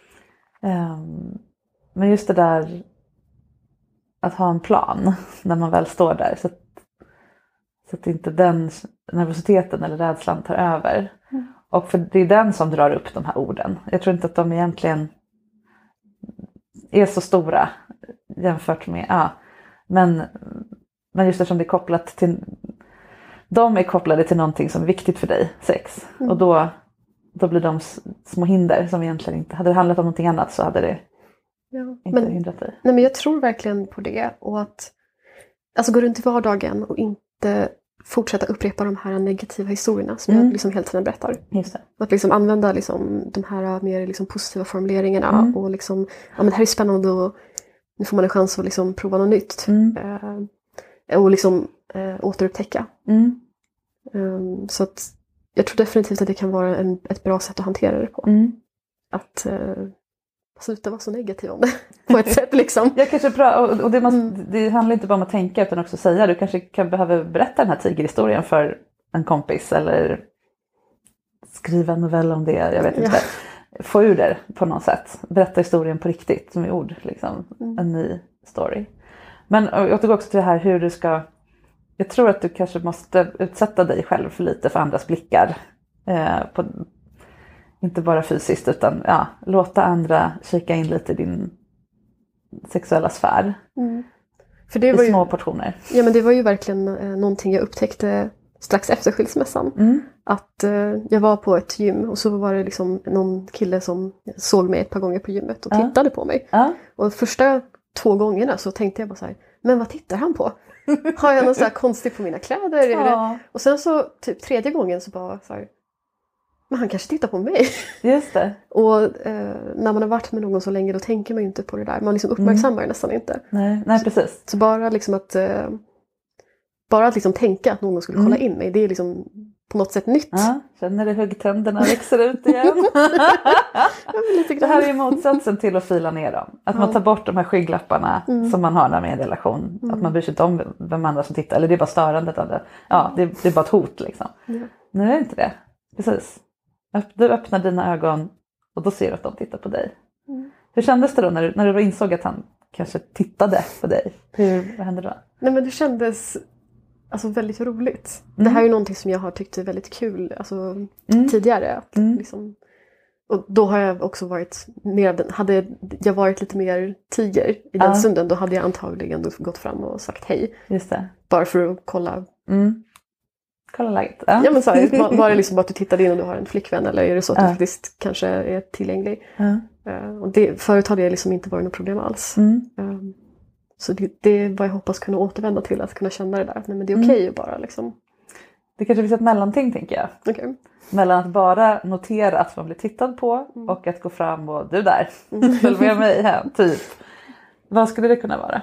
Um, men just det där att ha en plan när man väl står där. Så att, så att inte den nervositeten eller rädslan tar över. Mm. Och för det är den som drar upp de här orden. Jag tror inte att de egentligen är så stora jämfört med, ja, men, men just eftersom det är kopplat till, de är kopplade till någonting som är viktigt för dig, sex. Mm. Och då, då blir de små hinder som egentligen inte, hade det handlat om någonting annat så hade det ja, inte men, hindrat dig. Nej, men jag tror verkligen på det, och att alltså gå runt i vardagen och inte fortsätta upprepa de här negativa historierna som mm. jag liksom hela tiden berättar. Just det. Att liksom använda liksom de här mer liksom positiva formuleringarna mm. och liksom, ja men det här är spännande och nu får man en chans att liksom prova något nytt. Mm. Eh, och liksom eh, återupptäcka. Mm. Um, så att jag tror definitivt att det kan vara en, ett bra sätt att hantera det på. Mm. Att eh, sluta vara så negativ om det på ett sätt liksom. Jag kanske bra, och, och det, måste, mm. det handlar inte bara om att tänka utan också säga. Du kanske kan behöva berätta den här tigerhistorien för en kompis eller skriva en novell om det, jag vet inte. Ja. Få ur det på något sätt. Berätta historien på riktigt som i ord liksom. Mm. En ny story. Men jag tog också till det här hur du ska, jag tror att du kanske måste utsätta dig själv för lite för andras blickar. Eh, på, inte bara fysiskt utan ja, låta andra kika in lite i din sexuella sfär. Mm. För det var i små ju, portioner. Ja, men det var ju verkligen eh, någonting jag upptäckte strax efter skilsmässan. Mm. Att eh, jag var på ett gym och så var det liksom någon kille som såg mig ett par gånger på gymmet och ja. tittade på mig. Ja. Och första två gångerna så tänkte jag bara så här, men vad tittar han på? Har jag något så här konstigt på mina kläder? Ja. Och sen så typ tredje gången så bara så här, men han kanske tittar på mig. Just det. Och eh, när man har varit med någon så länge då tänker man ju inte på det där. Man liksom uppmärksammar mm. nästan inte. Nej, nej precis. Så, så bara liksom att eh, bara att liksom tänka att någon skulle kolla mm. in mig, det är liksom på något sätt nytt. Ja, känner du huggtänderna växer ut igen? Det här är ju motsatsen till att fila ner dem. Att ja. man tar bort de här skygglapparna mm. som man har när man är i en relation. Mm. Att man bryr sig inte om vem andra som tittar. Eller det är bara störandet av det. Ja, det är, det är bara ett hot liksom. Ja. Nu är det inte det. Precis. Du öppnar dina ögon och då ser du att de tittar på dig. Mm. Hur kändes det då när du, när du insåg att han kanske tittade på dig? Hur, vad hände då? Nej, men det kändes alltså väldigt roligt. Mm. Det här är ju någonting som jag har tyckt är väldigt kul alltså, mm. tidigare. Att, mm. liksom, Och då har jag också varit mer av den, hade jag varit lite mer tiger i den ja. stunden, då hade jag antagligen då gått fram och sagt hej. Just det. Bara för att kolla. Mm. Kolla läget. Ja, ja men så här, var, var det liksom bara att du tittade in och du har en flickvän, eller är det så att ja. du faktiskt kanske är tillgänglig? Ja. Uh, och det, förut hade jag liksom inte varit något problem alls. Mm. Um, så det, det är vad jag hoppas kunna återvända till, att kunna känna det där. Nej, men det är okej okay mm. bara liksom. Det kanske finns ett mellanting, tänker jag. Okay. Mellan att bara notera att man blir tittad på mm. och att gå fram och du där, följ med mig hem, typ. Vad skulle det kunna vara?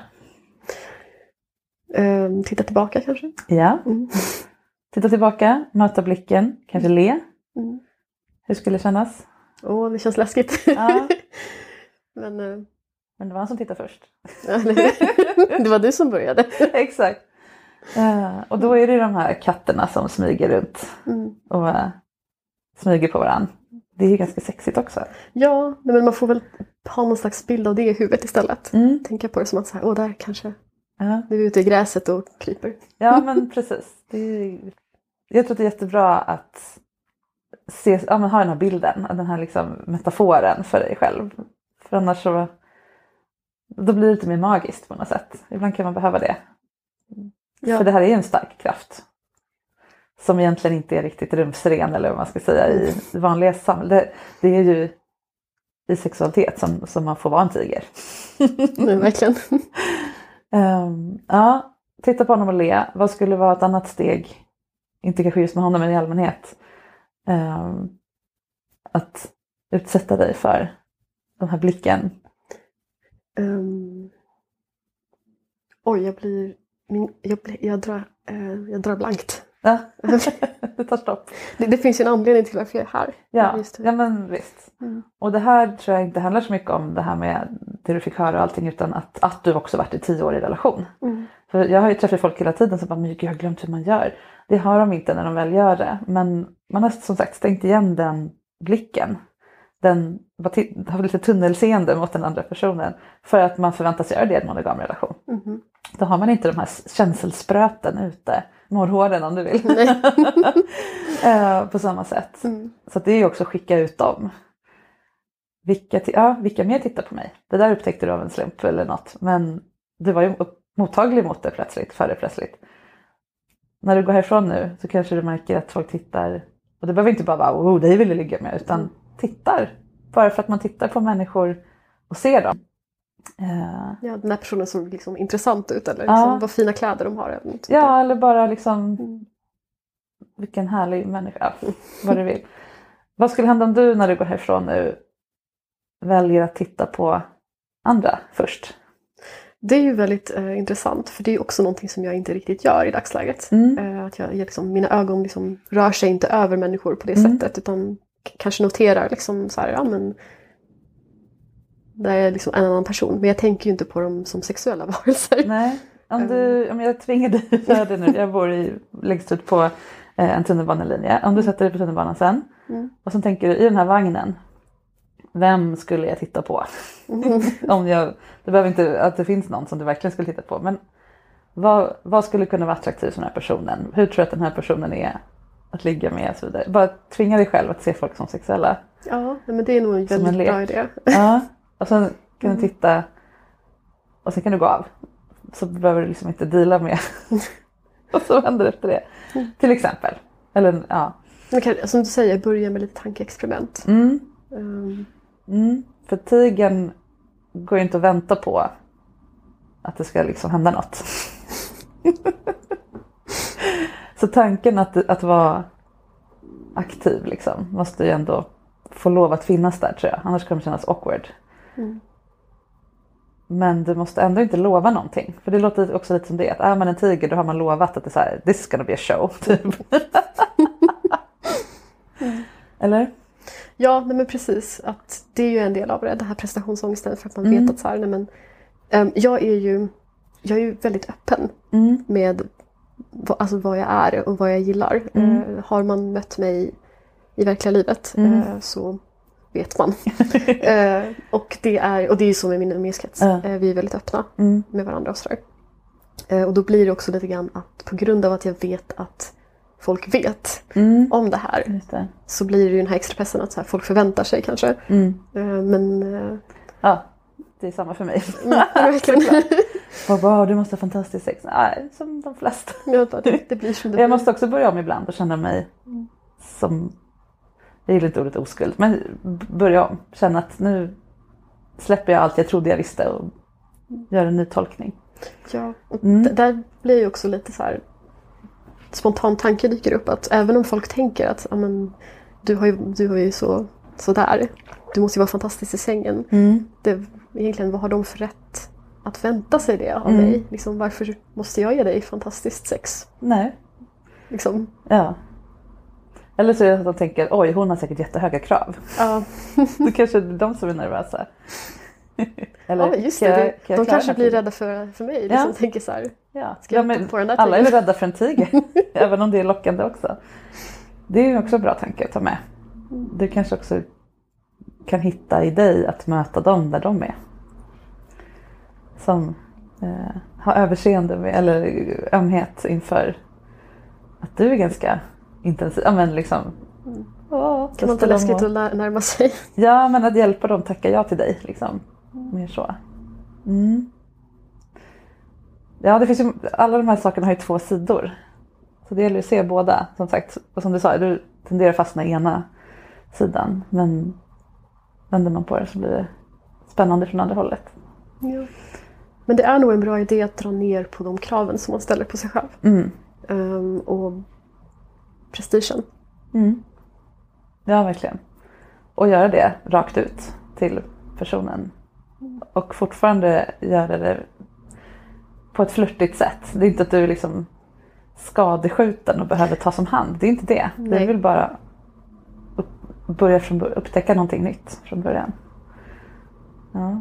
Um, titta tillbaka kanske? Ja. Mm. Titta tillbaka, möta blicken, kanske le. Mm. Hur skulle det kännas? Åh, oh, det känns läskigt. Ja. Men, uh... Men det var han som tittade först. Det var du som började. Exakt. Uh, och då är det de här katterna som smyger runt mm. och uh, smyger på varandra. Det är ju ganska sexigt också. Ja, men man får väl ha någon slags bild av det i huvudet istället. Mm. Tänka på det som att så här, åh där kanske. Ja. Nu är vi ute i gräset och kryper. Ja, men precis. Det är, jag tror att det är jättebra att se, ja, men ha den här bilden, den här liksom metaforen för dig själv. För annars så då blir det lite mer magiskt på något sätt. Ibland kan man behöva det. Ja. För det här är en stark kraft. Som egentligen inte är riktigt rumsren, eller vad man ska säga, i vanliga samhällen. Det, det är ju i sexualitet som, som man får vara en tiger. Nej, verkligen. um, ja, titta på honom och le. Vad skulle vara ett annat steg? Inte kanske just med honom, men i allmänhet. Um, att utsätta dig för den här blicken. Um, oj, jag blir... Min, jag, jag, drar, eh, jag drar blankt. Ja, det tar stopp. Det, det finns ju en anledning till varför jag är här. Ja, ja men visst. Mm. Och det här tror jag inte handlar så mycket om det här med det du fick höra och allting, utan att, att du också varit i tio år i relation. Mm. För jag har ju träffat folk hela tiden som bara, men jag har glömt hur man gör. Det har de inte när de väl gör det. Men man har som sagt stängt igen den blicken. Den har lite tunnelseende mot den andra personen. För att man förväntas göra det i en monogam relation. Mm. Då har man inte de här känselspröten ute. Morrhåren om du vill. På samma sätt. Mm. Så det är ju också att skicka ut dem. Vilka, t- ja, vilka mer tittar på mig? Det där upptäckte du av en slump eller något. Men du var ju mottaglig mot det plötsligt. Före plötsligt. När du går härifrån nu så kanske du märker att folk tittar. Och det behöver inte bara vara, oh, det vill jag ligga med. Utan mm. tittar. Bara för att man tittar på människor och ser dem. Uh, ja, den här personen såg liksom intressant ut, eller liksom, uh, vad fina kläder de har. Eller något ja, eller bara liksom mm. vilken härlig människa, vad du vill. Vad skulle hända om du när du går härifrån nu väljer att titta på andra först? Det är ju väldigt eh, intressant, för det är också någonting som jag inte riktigt gör i dagsläget. Mm. Eh, att jag, jag liksom, mina ögon liksom rör sig inte över människor på det mm. sättet, utan k- kanske noterar liksom så här, ja men det är liksom en annan person. Men jag tänker ju inte på dem som sexuella varelser. Nej, om, du, om jag tvingar dig för det nu. Jag bor i, längst ut på eh, en tunnelbanelinje. Om du sätter dig på tunnelbanan sen. Mm. Och sen tänker du, i den här vagnen. Vem skulle jag titta på? Mm. om jag, det behöver inte att det finns någon som du verkligen skulle titta på. Men vad, vad skulle kunna vara attraktivt för den här personen? Hur tror du att den här personen är att ligga med? Och så vidare. Bara tvinga dig själv att se folk som sexuella. Ja, men det är nog en väldigt bra idé. Ja. Och sen kan mm. du titta och sen kan du gå av. Så behöver du liksom inte deala med vad som händer efter det. Mm. Till exempel. Eller, ja. Man kan, som du säger, börja med lite tankeexperiment. Mm. Um. Mm. För tigern går ju inte att vänta på att det ska liksom hända något. Så tanken att, att vara aktiv liksom, måste ju ändå få lov att finnas där, tror jag. Annars kommer det kännas awkward. Mm. Men du måste ändå inte lova någonting. För det låter också lite som det. Att är man en tiger, då har man lovat att det är så här, this is gonna be a show. Typ. mm. Eller? Ja, nej men precis. Att det är ju en del av det. Den här prestationsångesten. För att man mm. vet att så här, nej men, um, jag är ju jag är ju väldigt öppen mm. med vad, alltså vad jag är och vad jag gillar. Mm. Uh, har man mött mig i verkliga livet mm. uh, så vet man. uh, och, det är, och det är ju så med min umgängeskrets. Uh. Uh, vi är väldigt öppna mm. med varandra och sådär. Uh, och då blir det också lite grann att på grund av att jag vet att folk vet mm. om det här. Just det. Så blir det ju den här extra pressen att så här, folk förväntar sig kanske. Mm. Uh, men... Uh, ja, det är samma för mig. Mm, verkligen. Vad bra, du måste ha fantastiskt sex. Nej, som de flesta. Ja, det, det blir som det Jag blir. måste också börja om ibland och känna mig som, jag gillar inte ordet oskuld, men börja om. Känna att nu släpper jag allt jag trodde jag visste och gör en ny tolkning. Ja, och Mm. d- där blir ju också lite så här spontan tanke dyker upp att även om folk tänker att ja, men, du har ju, du har ju så, så där, du måste ju vara fantastisk i sängen. Mm. Det, egentligen, vad har de för rätt att vänta sig det av Mm. mig? Liksom, varför måste jag ge dig fantastiskt sex? Nej. Liksom. Ja. Eller så är det att de tänker, oj, hon har säkert jättehöga krav. Ja. Det kanske är de som är nervösa. Eller, Ja, just kan det. jag- det kan jag de klara kanske den blir tiden? rädda för, för mig. Liksom, Ja. tänker så här, Ja. Ska Ja, jag men hoppa på den där alla är väl tigern? rädda för en tiger. Även om det är lockande också. Det är ju också en bra tanke att ta med. Du kanske också kan hitta i dig att möta dem där de är. Som eh, har överseende med, eller ömhet inför att du är ganska intensiv. Ja, men liksom, åh, Kan man inte testa dem läskigt och- att lä- närma sig? Ja, men att hjälpa dem tacka ja till dig. Liksom. Mer så. Mm. Ja, det finns ju, alla de här sakerna har ju två sidor. Så det gäller att se båda. Som sagt, och som du sa, du tenderar att fastna i ena sidan. Men vänder man på det så blir det spännande från andra hållet. Ja. Men det är nog en bra idé att dra ner på de kraven som man ställer på sig själv. Mm. Um, och prestigen. Mm. Ja, verkligen. Och göra det rakt ut till personen. Och fortfarande göra det på ett flörtigt sätt. Det är inte att du är liksom skadeskjuten och behöver ta som hand. Det är inte det. Nej. Du vill bara upp, börja från, upptäcka någonting nytt från början. Ja.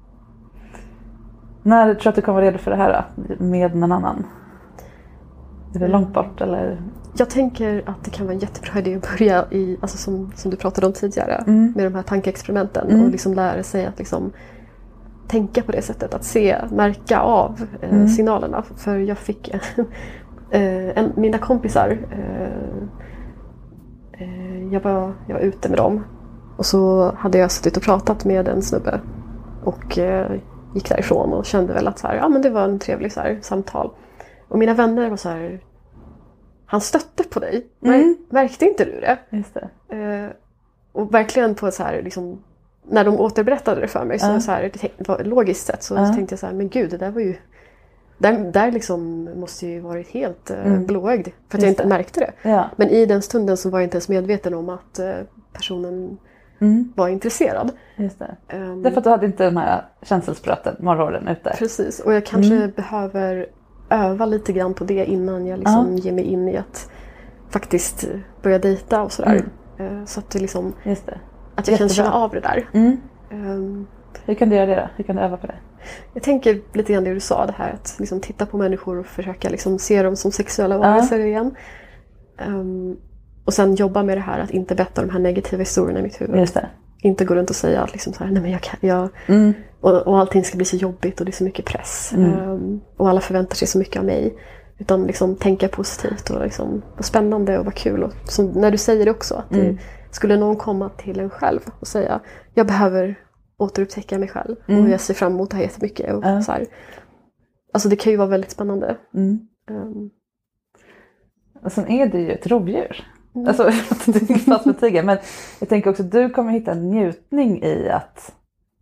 När tror du att du kommer vara redo för det här då? Med någon annan? Är det långt bort eller? Jag tänker att det kan vara en jättebra idé att börja i, alltså som, som du pratade om tidigare, Mm. med de här tankeexperimenten Mm. och liksom lära sig att liksom tänka på det sättet, att se, märka av eh, Mm. signalerna. För jag fick en, eh, en, mina kompisar, eh, eh, jag, var, jag var ute med dem och så hade jag suttit och pratat med en snubbe och eh, gick därifrån och kände väl att så här, ja, men det var en trevlig så här, samtal. Och mina vänner var så här, han stötte på dig. Mär, Mm. Märkte inte du det? Just det. Eh, och verkligen på så här, liksom, när de återberättade det för mig, så, Ja. så här, det var logiskt sett, så Ja. tänkte jag så här, men gud, det där var ju, där, där liksom måste ju varit helt eh, Mm. blåögd. För att Just jag inte det. märkte det. Ja. Men i den stunden så var jag inte ens medveten om att eh, personen Mm. var intresserad. Just det. Um, Därför att du hade inte de här känselspröten, morgonen ute. Precis, och jag kanske Mm. behöver öva lite grann på det innan jag liksom ger mig in i att faktiskt börja dejta och sådär. Mm. Eh, Så att, det liksom, Just det. att jag kan Jättebra. känna av det där. Mm. Um, Hur kan du göra det då? Hur kan du öva på det? Jag tänker lite grann det du sa, det här att liksom titta på människor och försöka liksom se dem som sexuella varelser igen. Um, och sen jobba med det här att inte berätta de här negativa historierna i mitt huvud. Just det. Inte gå runt och säga att liksom så här, nej men jag kan, jag, Mm. och, och allting ska bli så jobbigt och det är så mycket press. Mm. Um, och alla förväntar sig så mycket av mig. Utan liksom tänka positivt och liksom vara spännande och vara kul. Och som, när du säger det också, att Mm. det, skulle någon komma till en själv och säga, jag behöver återupptäcka mig själv. Mm. Och jag ser fram emot det här jättemycket. Och Ja. så här. Alltså det kan ju vara väldigt spännande. Mm. Um, Och sen är det ju ett rovdjur. Mm. Alltså, det är inte fast med tiger. Men jag tänker också att du kommer hitta en njutning i att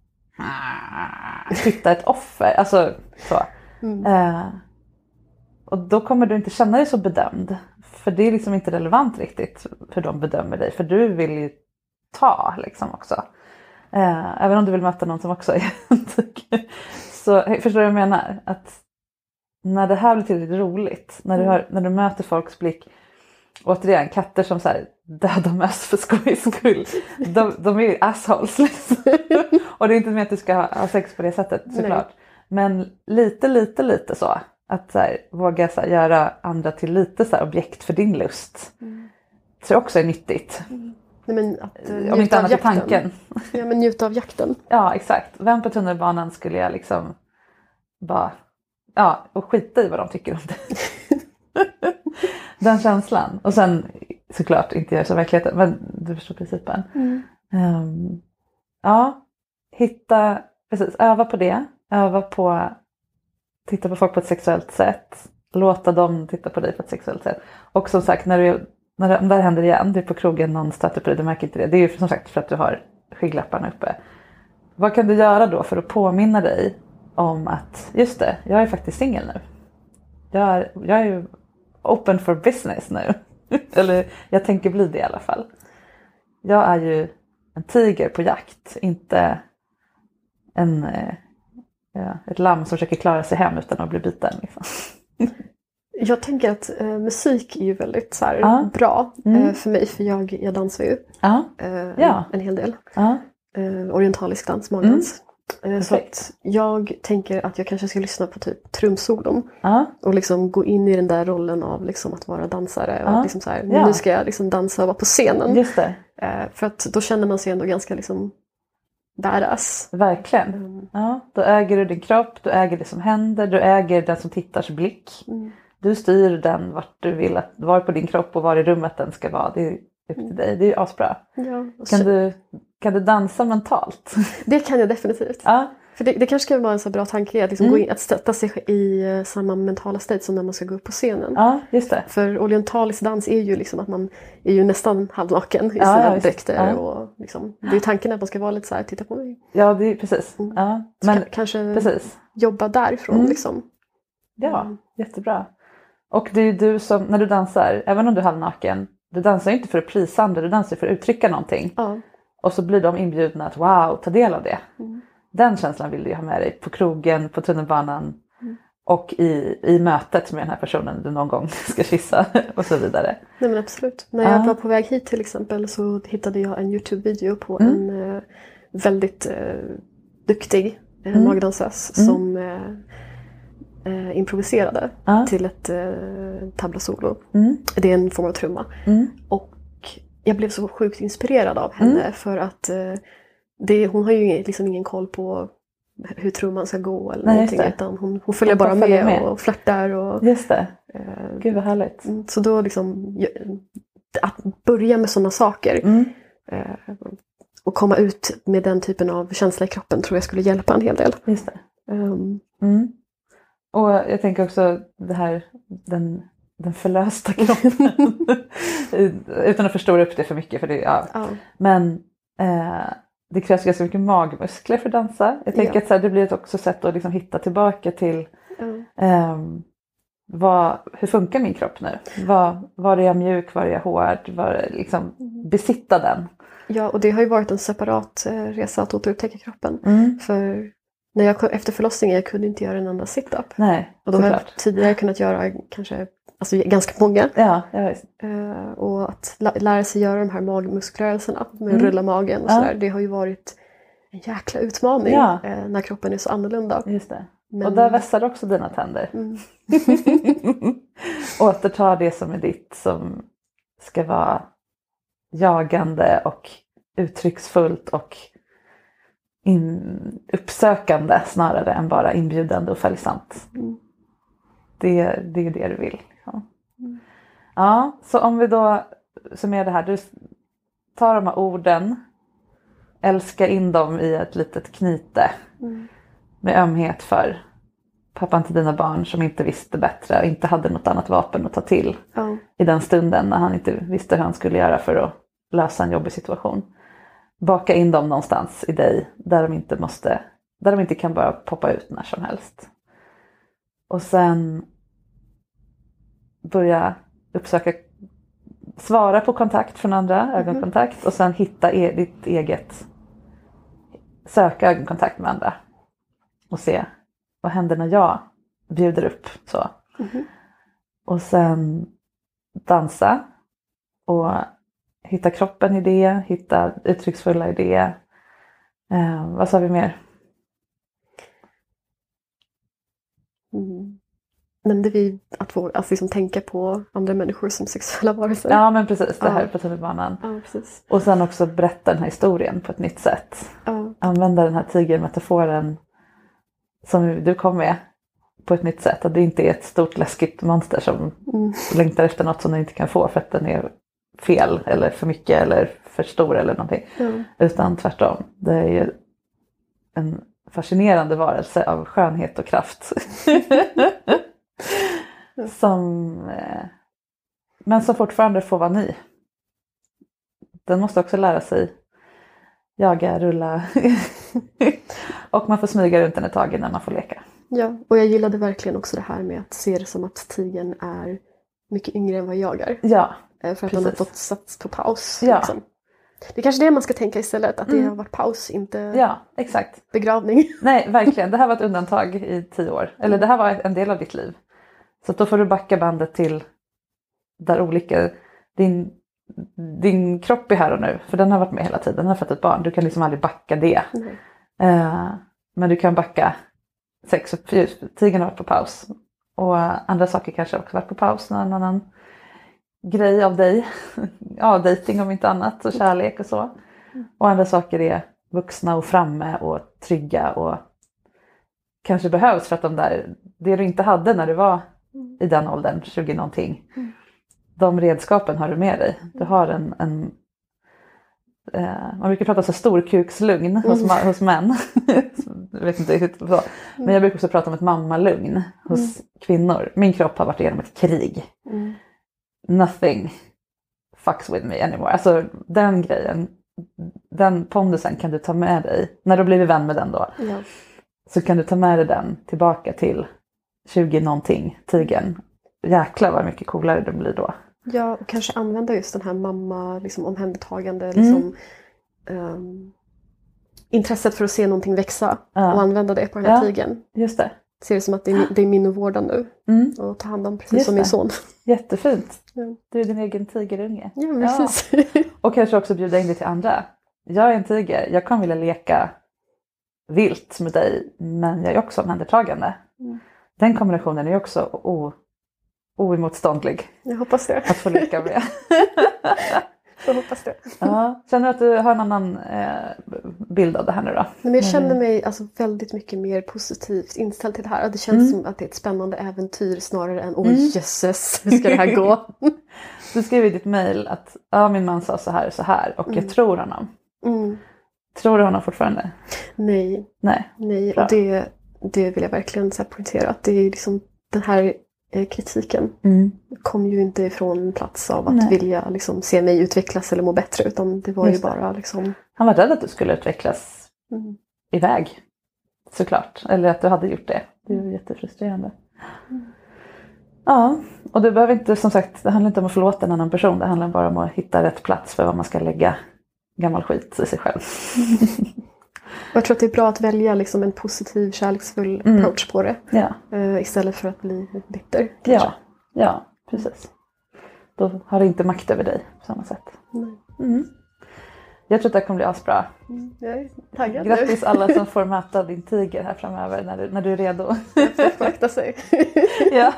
hitta ett offer. Alltså så. Mm. Eh, och då kommer du inte känna dig så bedömd. För det är liksom inte relevant riktigt hur de bedömer dig. För du vill ju ta liksom också. Eh, även om du vill möta någon som också är en tiger. Så förstår du vad jag menar? Att när det här blir tillräckligt roligt. När du, har, när du möter folks blick. Återigen, katter som så här, döda möss för skojs skull. De, de är ju assholes liksom. Och det är inte med att du ska ha, ha sex på det sättet såklart. Men lite, lite, lite så. Att så här, våga så här, göra andra till lite så här, objekt för din lust. Mm. Tror jag också är nyttigt. Mm. Nej, men att, uh, om inte annat i tanken. Ja, men njuta av jakten. Ja, exakt. Vem på tunnelbanan skulle jag liksom bara, ja, och skita i vad de tycker om det. Den känslan. Och sen såklart inte göra så verkligheten. Men du förstår principen. Mm. Um, ja. Hitta, precis, öva på det. Öva på, titta på folk på ett sexuellt sätt. Låta dem titta på dig på ett sexuellt sätt. Och som sagt, när, du, när det där händer igen, du är på krogen, någon stöter på dig, du märker inte det. Det är ju som sagt för att du har skygglapparna uppe. Vad kan du göra då för att påminna dig om att, just det, jag är faktiskt singel nu. Jag är, jag är ju open for business nu. Eller jag tänker bli det i alla fall. Jag är ju en tiger på jakt, inte en, ja, ett lamm som försöker klara sig hem utan att bli biten. Liksom. Jag tänker att eh, musik är ju väldigt så här, ja. bra mm. eh, för mig, för jag, jag dansar ju ja. eh, Ja. en hel del. Ja. Eh, orientalisk dans, magdans. Mm. Eh, så att jag tänker att jag kanske ska lyssna på typ trumsolon Ja. och liksom gå in i den där rollen av liksom att vara dansare och ja. liksom så här, Ja. nu ska jag liksom dansa och vara på scenen. Just det. Eh, för att då känner man sig ändå ganska liksom badass. Verkligen. Mm. Ja, då äger du din kropp, du äger det som händer, du äger den som tittars blick. Mm. Du styr den vart du vill att, var på din kropp och var i rummet den ska vara. Det är upp till dig. Det är ju asbra. Ja, Kan du, kan du dansa mentalt? det kan jag definitivt. Ja. För det, det kanske ska vara en så bra tanke att, liksom Mm. gå in, att sätta sig i uh, samma mentala state som när man ska gå upp på scenen. Ja, just det. För orientalisk dans är ju liksom att man är ju nästan halvnaken i Ja, sina ja, visst. dräkter. Ja. Och liksom, det är tanken att man ska vara lite så här, titta på mig. Ja, det är precis. Mm. Ja, Men, men kanske precis. jobba därifrån Mm. liksom. Ja, Mm. jättebra. Och det är ju du som, när du dansar, även om du är halvnaken, du dansar ju inte för att prisa andra, du dansar för att uttrycka någonting. Ja. Och så blir de inbjudna att wow, ta del av det. Mm. Den känslan vill du ha med dig på krogen, på tunnelbanan Mm. och i, i mötet med den här personen du någon gång ska kyssa och så vidare. Nej men absolut. När jag Ja. var på väg hit till exempel så hittade jag en YouTube-video på Mm. en eh, väldigt eh, duktig eh, Mm. magdansös Mm. som eh, eh, improviserade Ja. till ett eh, tabla-solo. Mm. Det är en form av trumma. Mm. Och jag blev så sjukt inspirerad av henne Mm. för att eh, det, hon har ju ingen- liksom ingen koll på hur trumman ska gå eller Nej, någonting. just det. Utan hon, hon följer Hon bara bara med, följer med. och flörtar. Och, Just det, eh, gud vad härligt. mm, så då liksom ju- att börja med sådana saker Mm. eh, och komma ut med den typen av känsla i kroppen tror jag skulle hjälpa en hel del. Just det. Um, Mm. Och jag tänker också det här, den, den förlösta kroppen. Utan att förstora upp det för mycket. För det, ja. ja. Men eh, det krävs ganska mycket magmuskler för att dansa. Jag tänker Ja. att så här, det blir ett också sätt att liksom hitta tillbaka till Ja. eh, vad, hur funkar min kropp nu? Var, var är jag mjuk, var är jag hård? Var, liksom, besitta den. ja, och det har ju varit en separat eh, resa att återupptäcka kroppen. Mm. För när jag kom, efter förlossningen jag kunde inte göra en enda sit-up. Nej, Och då har såklart. jag tidigare kunnat göra kanske alltså, ganska många. Ja, ja, visst. Eh, och att lä- lära sig göra de här magmuskelrörelserna med Mm. rulla magen och Ja. sådär. Det har ju varit en jäkla utmaning Ja. eh, när kroppen är så annorlunda. Just det. Men- Och där vässar också dina tänder. Mm. Återta det som är ditt, som ska vara jagande och uttrycksfullt och in, uppsökande snarare än bara inbjudande och följsamt. Mm. Det, det är det du vill. Ja. Ja, så om vi då summerar det här. Du tar de här orden, älska in dem i ett litet knyte Mm. med ömhet för pappan till dina barn som inte visste bättre och inte hade något annat vapen att ta till Ja. i den stunden när han inte visste hur han skulle göra för att lösa en jobbig situation. Baka in dem någonstans i dig där de inte måste, där de inte kan bara poppa ut när som helst. Och sen börja uppsöka, svara på kontakt från andra, ögonkontakt, och sen hitta e- ditt eget, söka ögonkontakt med andra och se vad händer när jag bjuder upp så. Mhm. Och sen dansa och hitta kroppen i det, hitta uttrycksfulla i det. Eh, vad sa vi mer? Mm. Nämnde vi att, få, att liksom tänka på andra människor som sexuella varelser? Ja, men precis, det här Ja. på tunnelbanan. Ja, precis. Och sen också berätta den här historien på ett nytt sätt. Ja. Använda den här tigermetaforen som du kom med på ett nytt sätt. Att det inte är ett stort läskigt monster som mm. längtar efter något som den inte kan få för att den är fel eller för mycket eller för stor eller någonting. Mm. Utan tvärtom. Det är ju en fascinerande varelse av skönhet och kraft. som, eh, men som fortfarande får vara ny. Den måste också lära sig jaga, rulla och man får smyga runt den ett tag innan man får leka. Ja, och jag gillade verkligen också det här med att se det som att tigern är mycket yngre än vad jag är. Ja, För att precis. den har fått satts på paus. Ja. Liksom. Det är kanske det man ska tänka istället, att det Mm. har varit paus, inte Ja, exakt. begravning. Nej, verkligen. Det här var ett undantag i tio år. Eller det här var en del av ditt liv. Så då får du backa bandet till där olika... Din, din kropp är här och nu. För den har varit med hela tiden. Den har fått ett barn. Du kan liksom aldrig backa det. Uh, men du kan backa sex och fyra. Tigern har varit på paus. Och andra saker kanske också varit på paus. Någon annan grej av dig. Ja, dating om inte annat. Och kärlek och så. Och andra saker är vuxna och framme och trygga. Och kanske behövs för att de där... Det du inte hade när du var i den åldern, tjugo någonting. De redskapen har du med dig. Du har en... en eh, man brukar prata så storkukslugn mm. hos, hos män. Jag vet inte riktigt så. Men jag brukar också prata om ett mammalugn hos mm. kvinnor. Min kropp har varit igenom ett krig. Mm. Nothing fucks with me anymore. Alltså den grejen, den pondusen kan du ta med dig. När du blir vän med den då. Ja. Så kan du ta med dig den tillbaka till tjugo någonting, tigern. Jäklar vad mycket coolare det blir då. Ja, och kanske använda just den här mamma liksom, omhändertagande liksom, mm. um, intresset för att se någonting växa ja. Och använda det på den här ja, tigern. Just det. Ser det som att det är, det är min och vården nu. Mm. Och ta hand om precis just som min det. Son. Jättefint. Ja. Du är din egen tigerunge. Ja, precis. Ja. Och kanske också bjuda in dig till andra. Jag är en tiger. Jag kan vilja leka vilt med dig. Men jag är också omhändertagande. Mm. Den kombinationen är också o- oemotståndlig. Jag hoppas det. Att få leka med. Jag hoppas det. Ja. Känner du att du har en annan eh, bild av det här nu då? Men jag känner mig alltså väldigt mycket mer positivt inställd till det här. Det känns mm. som att det är ett spännande äventyr snarare än åh mm. jösses, hur ska det här gå? Du skrev i ditt mejl att ja, min man sa så här och så här och mm. jag tror honom. Mm. Tror du honom fortfarande? Nej. Nej, Nej. Och det, det vill jag verkligen så här poängtera. Att det är liksom den här kritiken mm. kom ju inte ifrån en plats av att Nej. vilja liksom, se mig utvecklas eller må bättre. Utan det var Just ju bara liksom... Han var rädd att du skulle utvecklas mm. iväg. Såklart. Eller att du hade gjort det. Det är ju jättefrustrerande. Mm. Ja, och du behöver inte, som sagt, det handlar inte om att förlåta en annan person. Det handlar bara om att hitta rätt plats för vad man ska lägga gammal skit i sig själv. Mm. Jag tror att det är bra att välja liksom en positiv, kärleksfull mm. approach på det. Ja. Uh, istället för att bli bitter. Ja. ja, precis. Då har det inte makt över dig på samma sätt. Mm. Mm. Jag tror att det kommer bli asbra. Mm. Jag är taggad. Grattis alla som får möta din tiger här framöver när du, när du är redo. Jag får akta sig. Ja.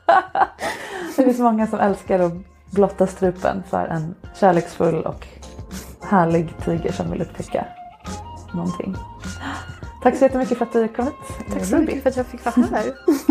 Det finns många som älskar att blotta strupen för en kärleksfull och härlig tiger som vill upptäcka någonting. Tack så jättemycket för att du kom hit. Tack så mycket för att jag fick vara här.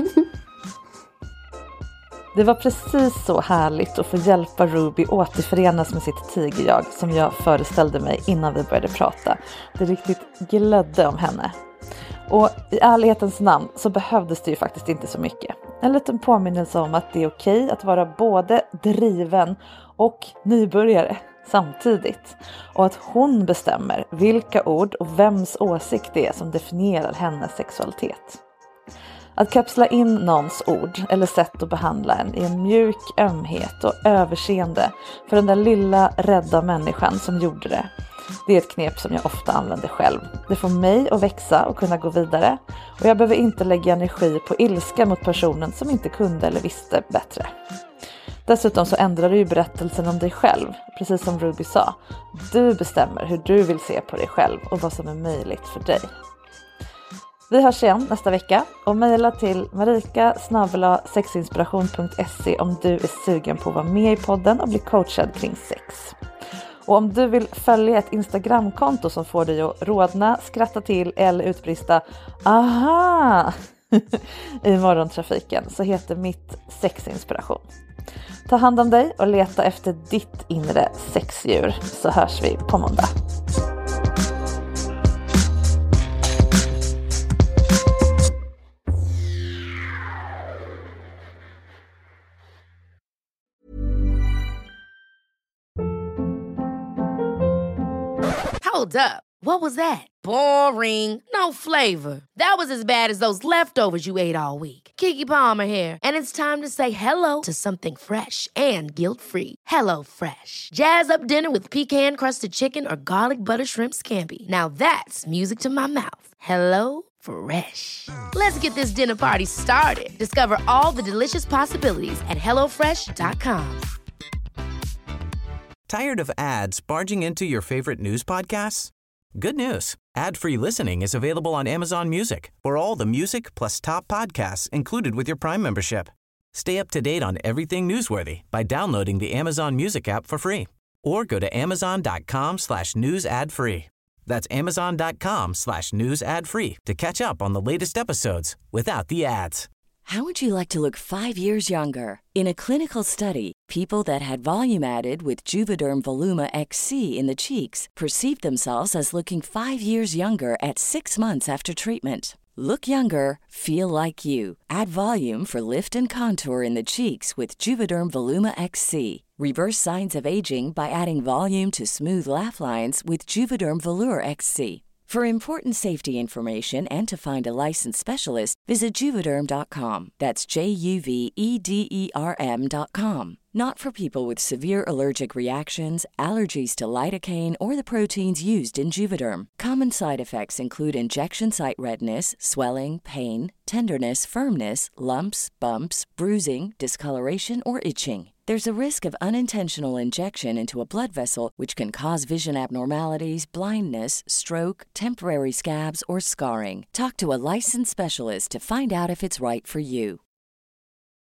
Det var precis så härligt att få hjälpa Ruby återförenas med sitt tigerjag som jag föreställde mig innan vi började prata. Det riktigt glödde om henne. Och i ärlighetens namn så behövdes det ju faktiskt inte så mycket. En liten påminnelse om att det är okej att vara både driven och nybörjare samtidigt. Och att hon bestämmer vilka ord och vems åsikt det är som definierar hennes sexualitet. Att kapsla in någons ord eller sätt att behandla en i en mjuk ömhet och överseende för den där lilla rädda människan som gjorde det. Det är ett knep som jag ofta använder själv. Det får mig att växa och kunna gå vidare. Och jag behöver inte lägga energi på ilska mot personen som inte kunde eller visste bättre. Dessutom så ändrar du ju berättelsen om dig själv. Precis som Ruby sa. Du bestämmer hur du vill se på dig själv och vad som är möjligt för dig. Vi hörs igen nästa vecka och mejla till marika snabel-a sexinspiration punkt se om du är sugen på att vara med i podden och bli coachad kring sex. Och om du vill följa ett Instagramkonto som får dig att rodna, skratta till eller utbrista aha i morgontrafiken så heter mitt sexinspiration. Ta hand om dig och leta efter ditt inre sexdjur, så hörs vi på måndag. Hold up. What was that? Boring. No flavor. That was as bad as those leftovers you ate all week. Keke Palmer here, and it's time to say hello to something fresh and guilt-free. Hello Fresh. Jazz up dinner with pecan-crusted chicken or garlic butter shrimp scampi. Now that's music to my mouth. Hello Fresh. Let's get this dinner party started. Discover all the delicious possibilities at hello fresh dot com. Tired of ads barging into your favorite news podcasts? Good news. Ad-free listening is available on Amazon Music for all the music plus top podcasts included with your Prime membership. Stay up to date on everything newsworthy by downloading the Amazon Music app for free or go to amazon.com slash news ad free. That's amazon.com slash news ad free to catch up on the latest episodes without the ads. How would you like to look five years younger? In a clinical study, people that had volume added with Juvederm Voluma X C in the cheeks perceived themselves as looking five years younger at six months after treatment. Look younger, feel like you. Add volume for lift and contour in the cheeks with Juvederm Voluma X C. Reverse signs of aging by adding volume to smooth laugh lines with Juvederm Volure X C. For important safety information and to find a licensed specialist, visit Juvederm dot com. That's J U V E D E R M dot com. Not for people with severe allergic reactions, allergies to lidocaine, or the proteins used in Juvederm. Common side effects include injection site redness, swelling, pain, tenderness, firmness, lumps, bumps, bruising, discoloration, or itching. There's a risk of unintentional injection into a blood vessel, which can cause vision abnormalities, blindness, stroke, temporary scabs, or scarring. Talk to a licensed specialist to find out if it's right for you.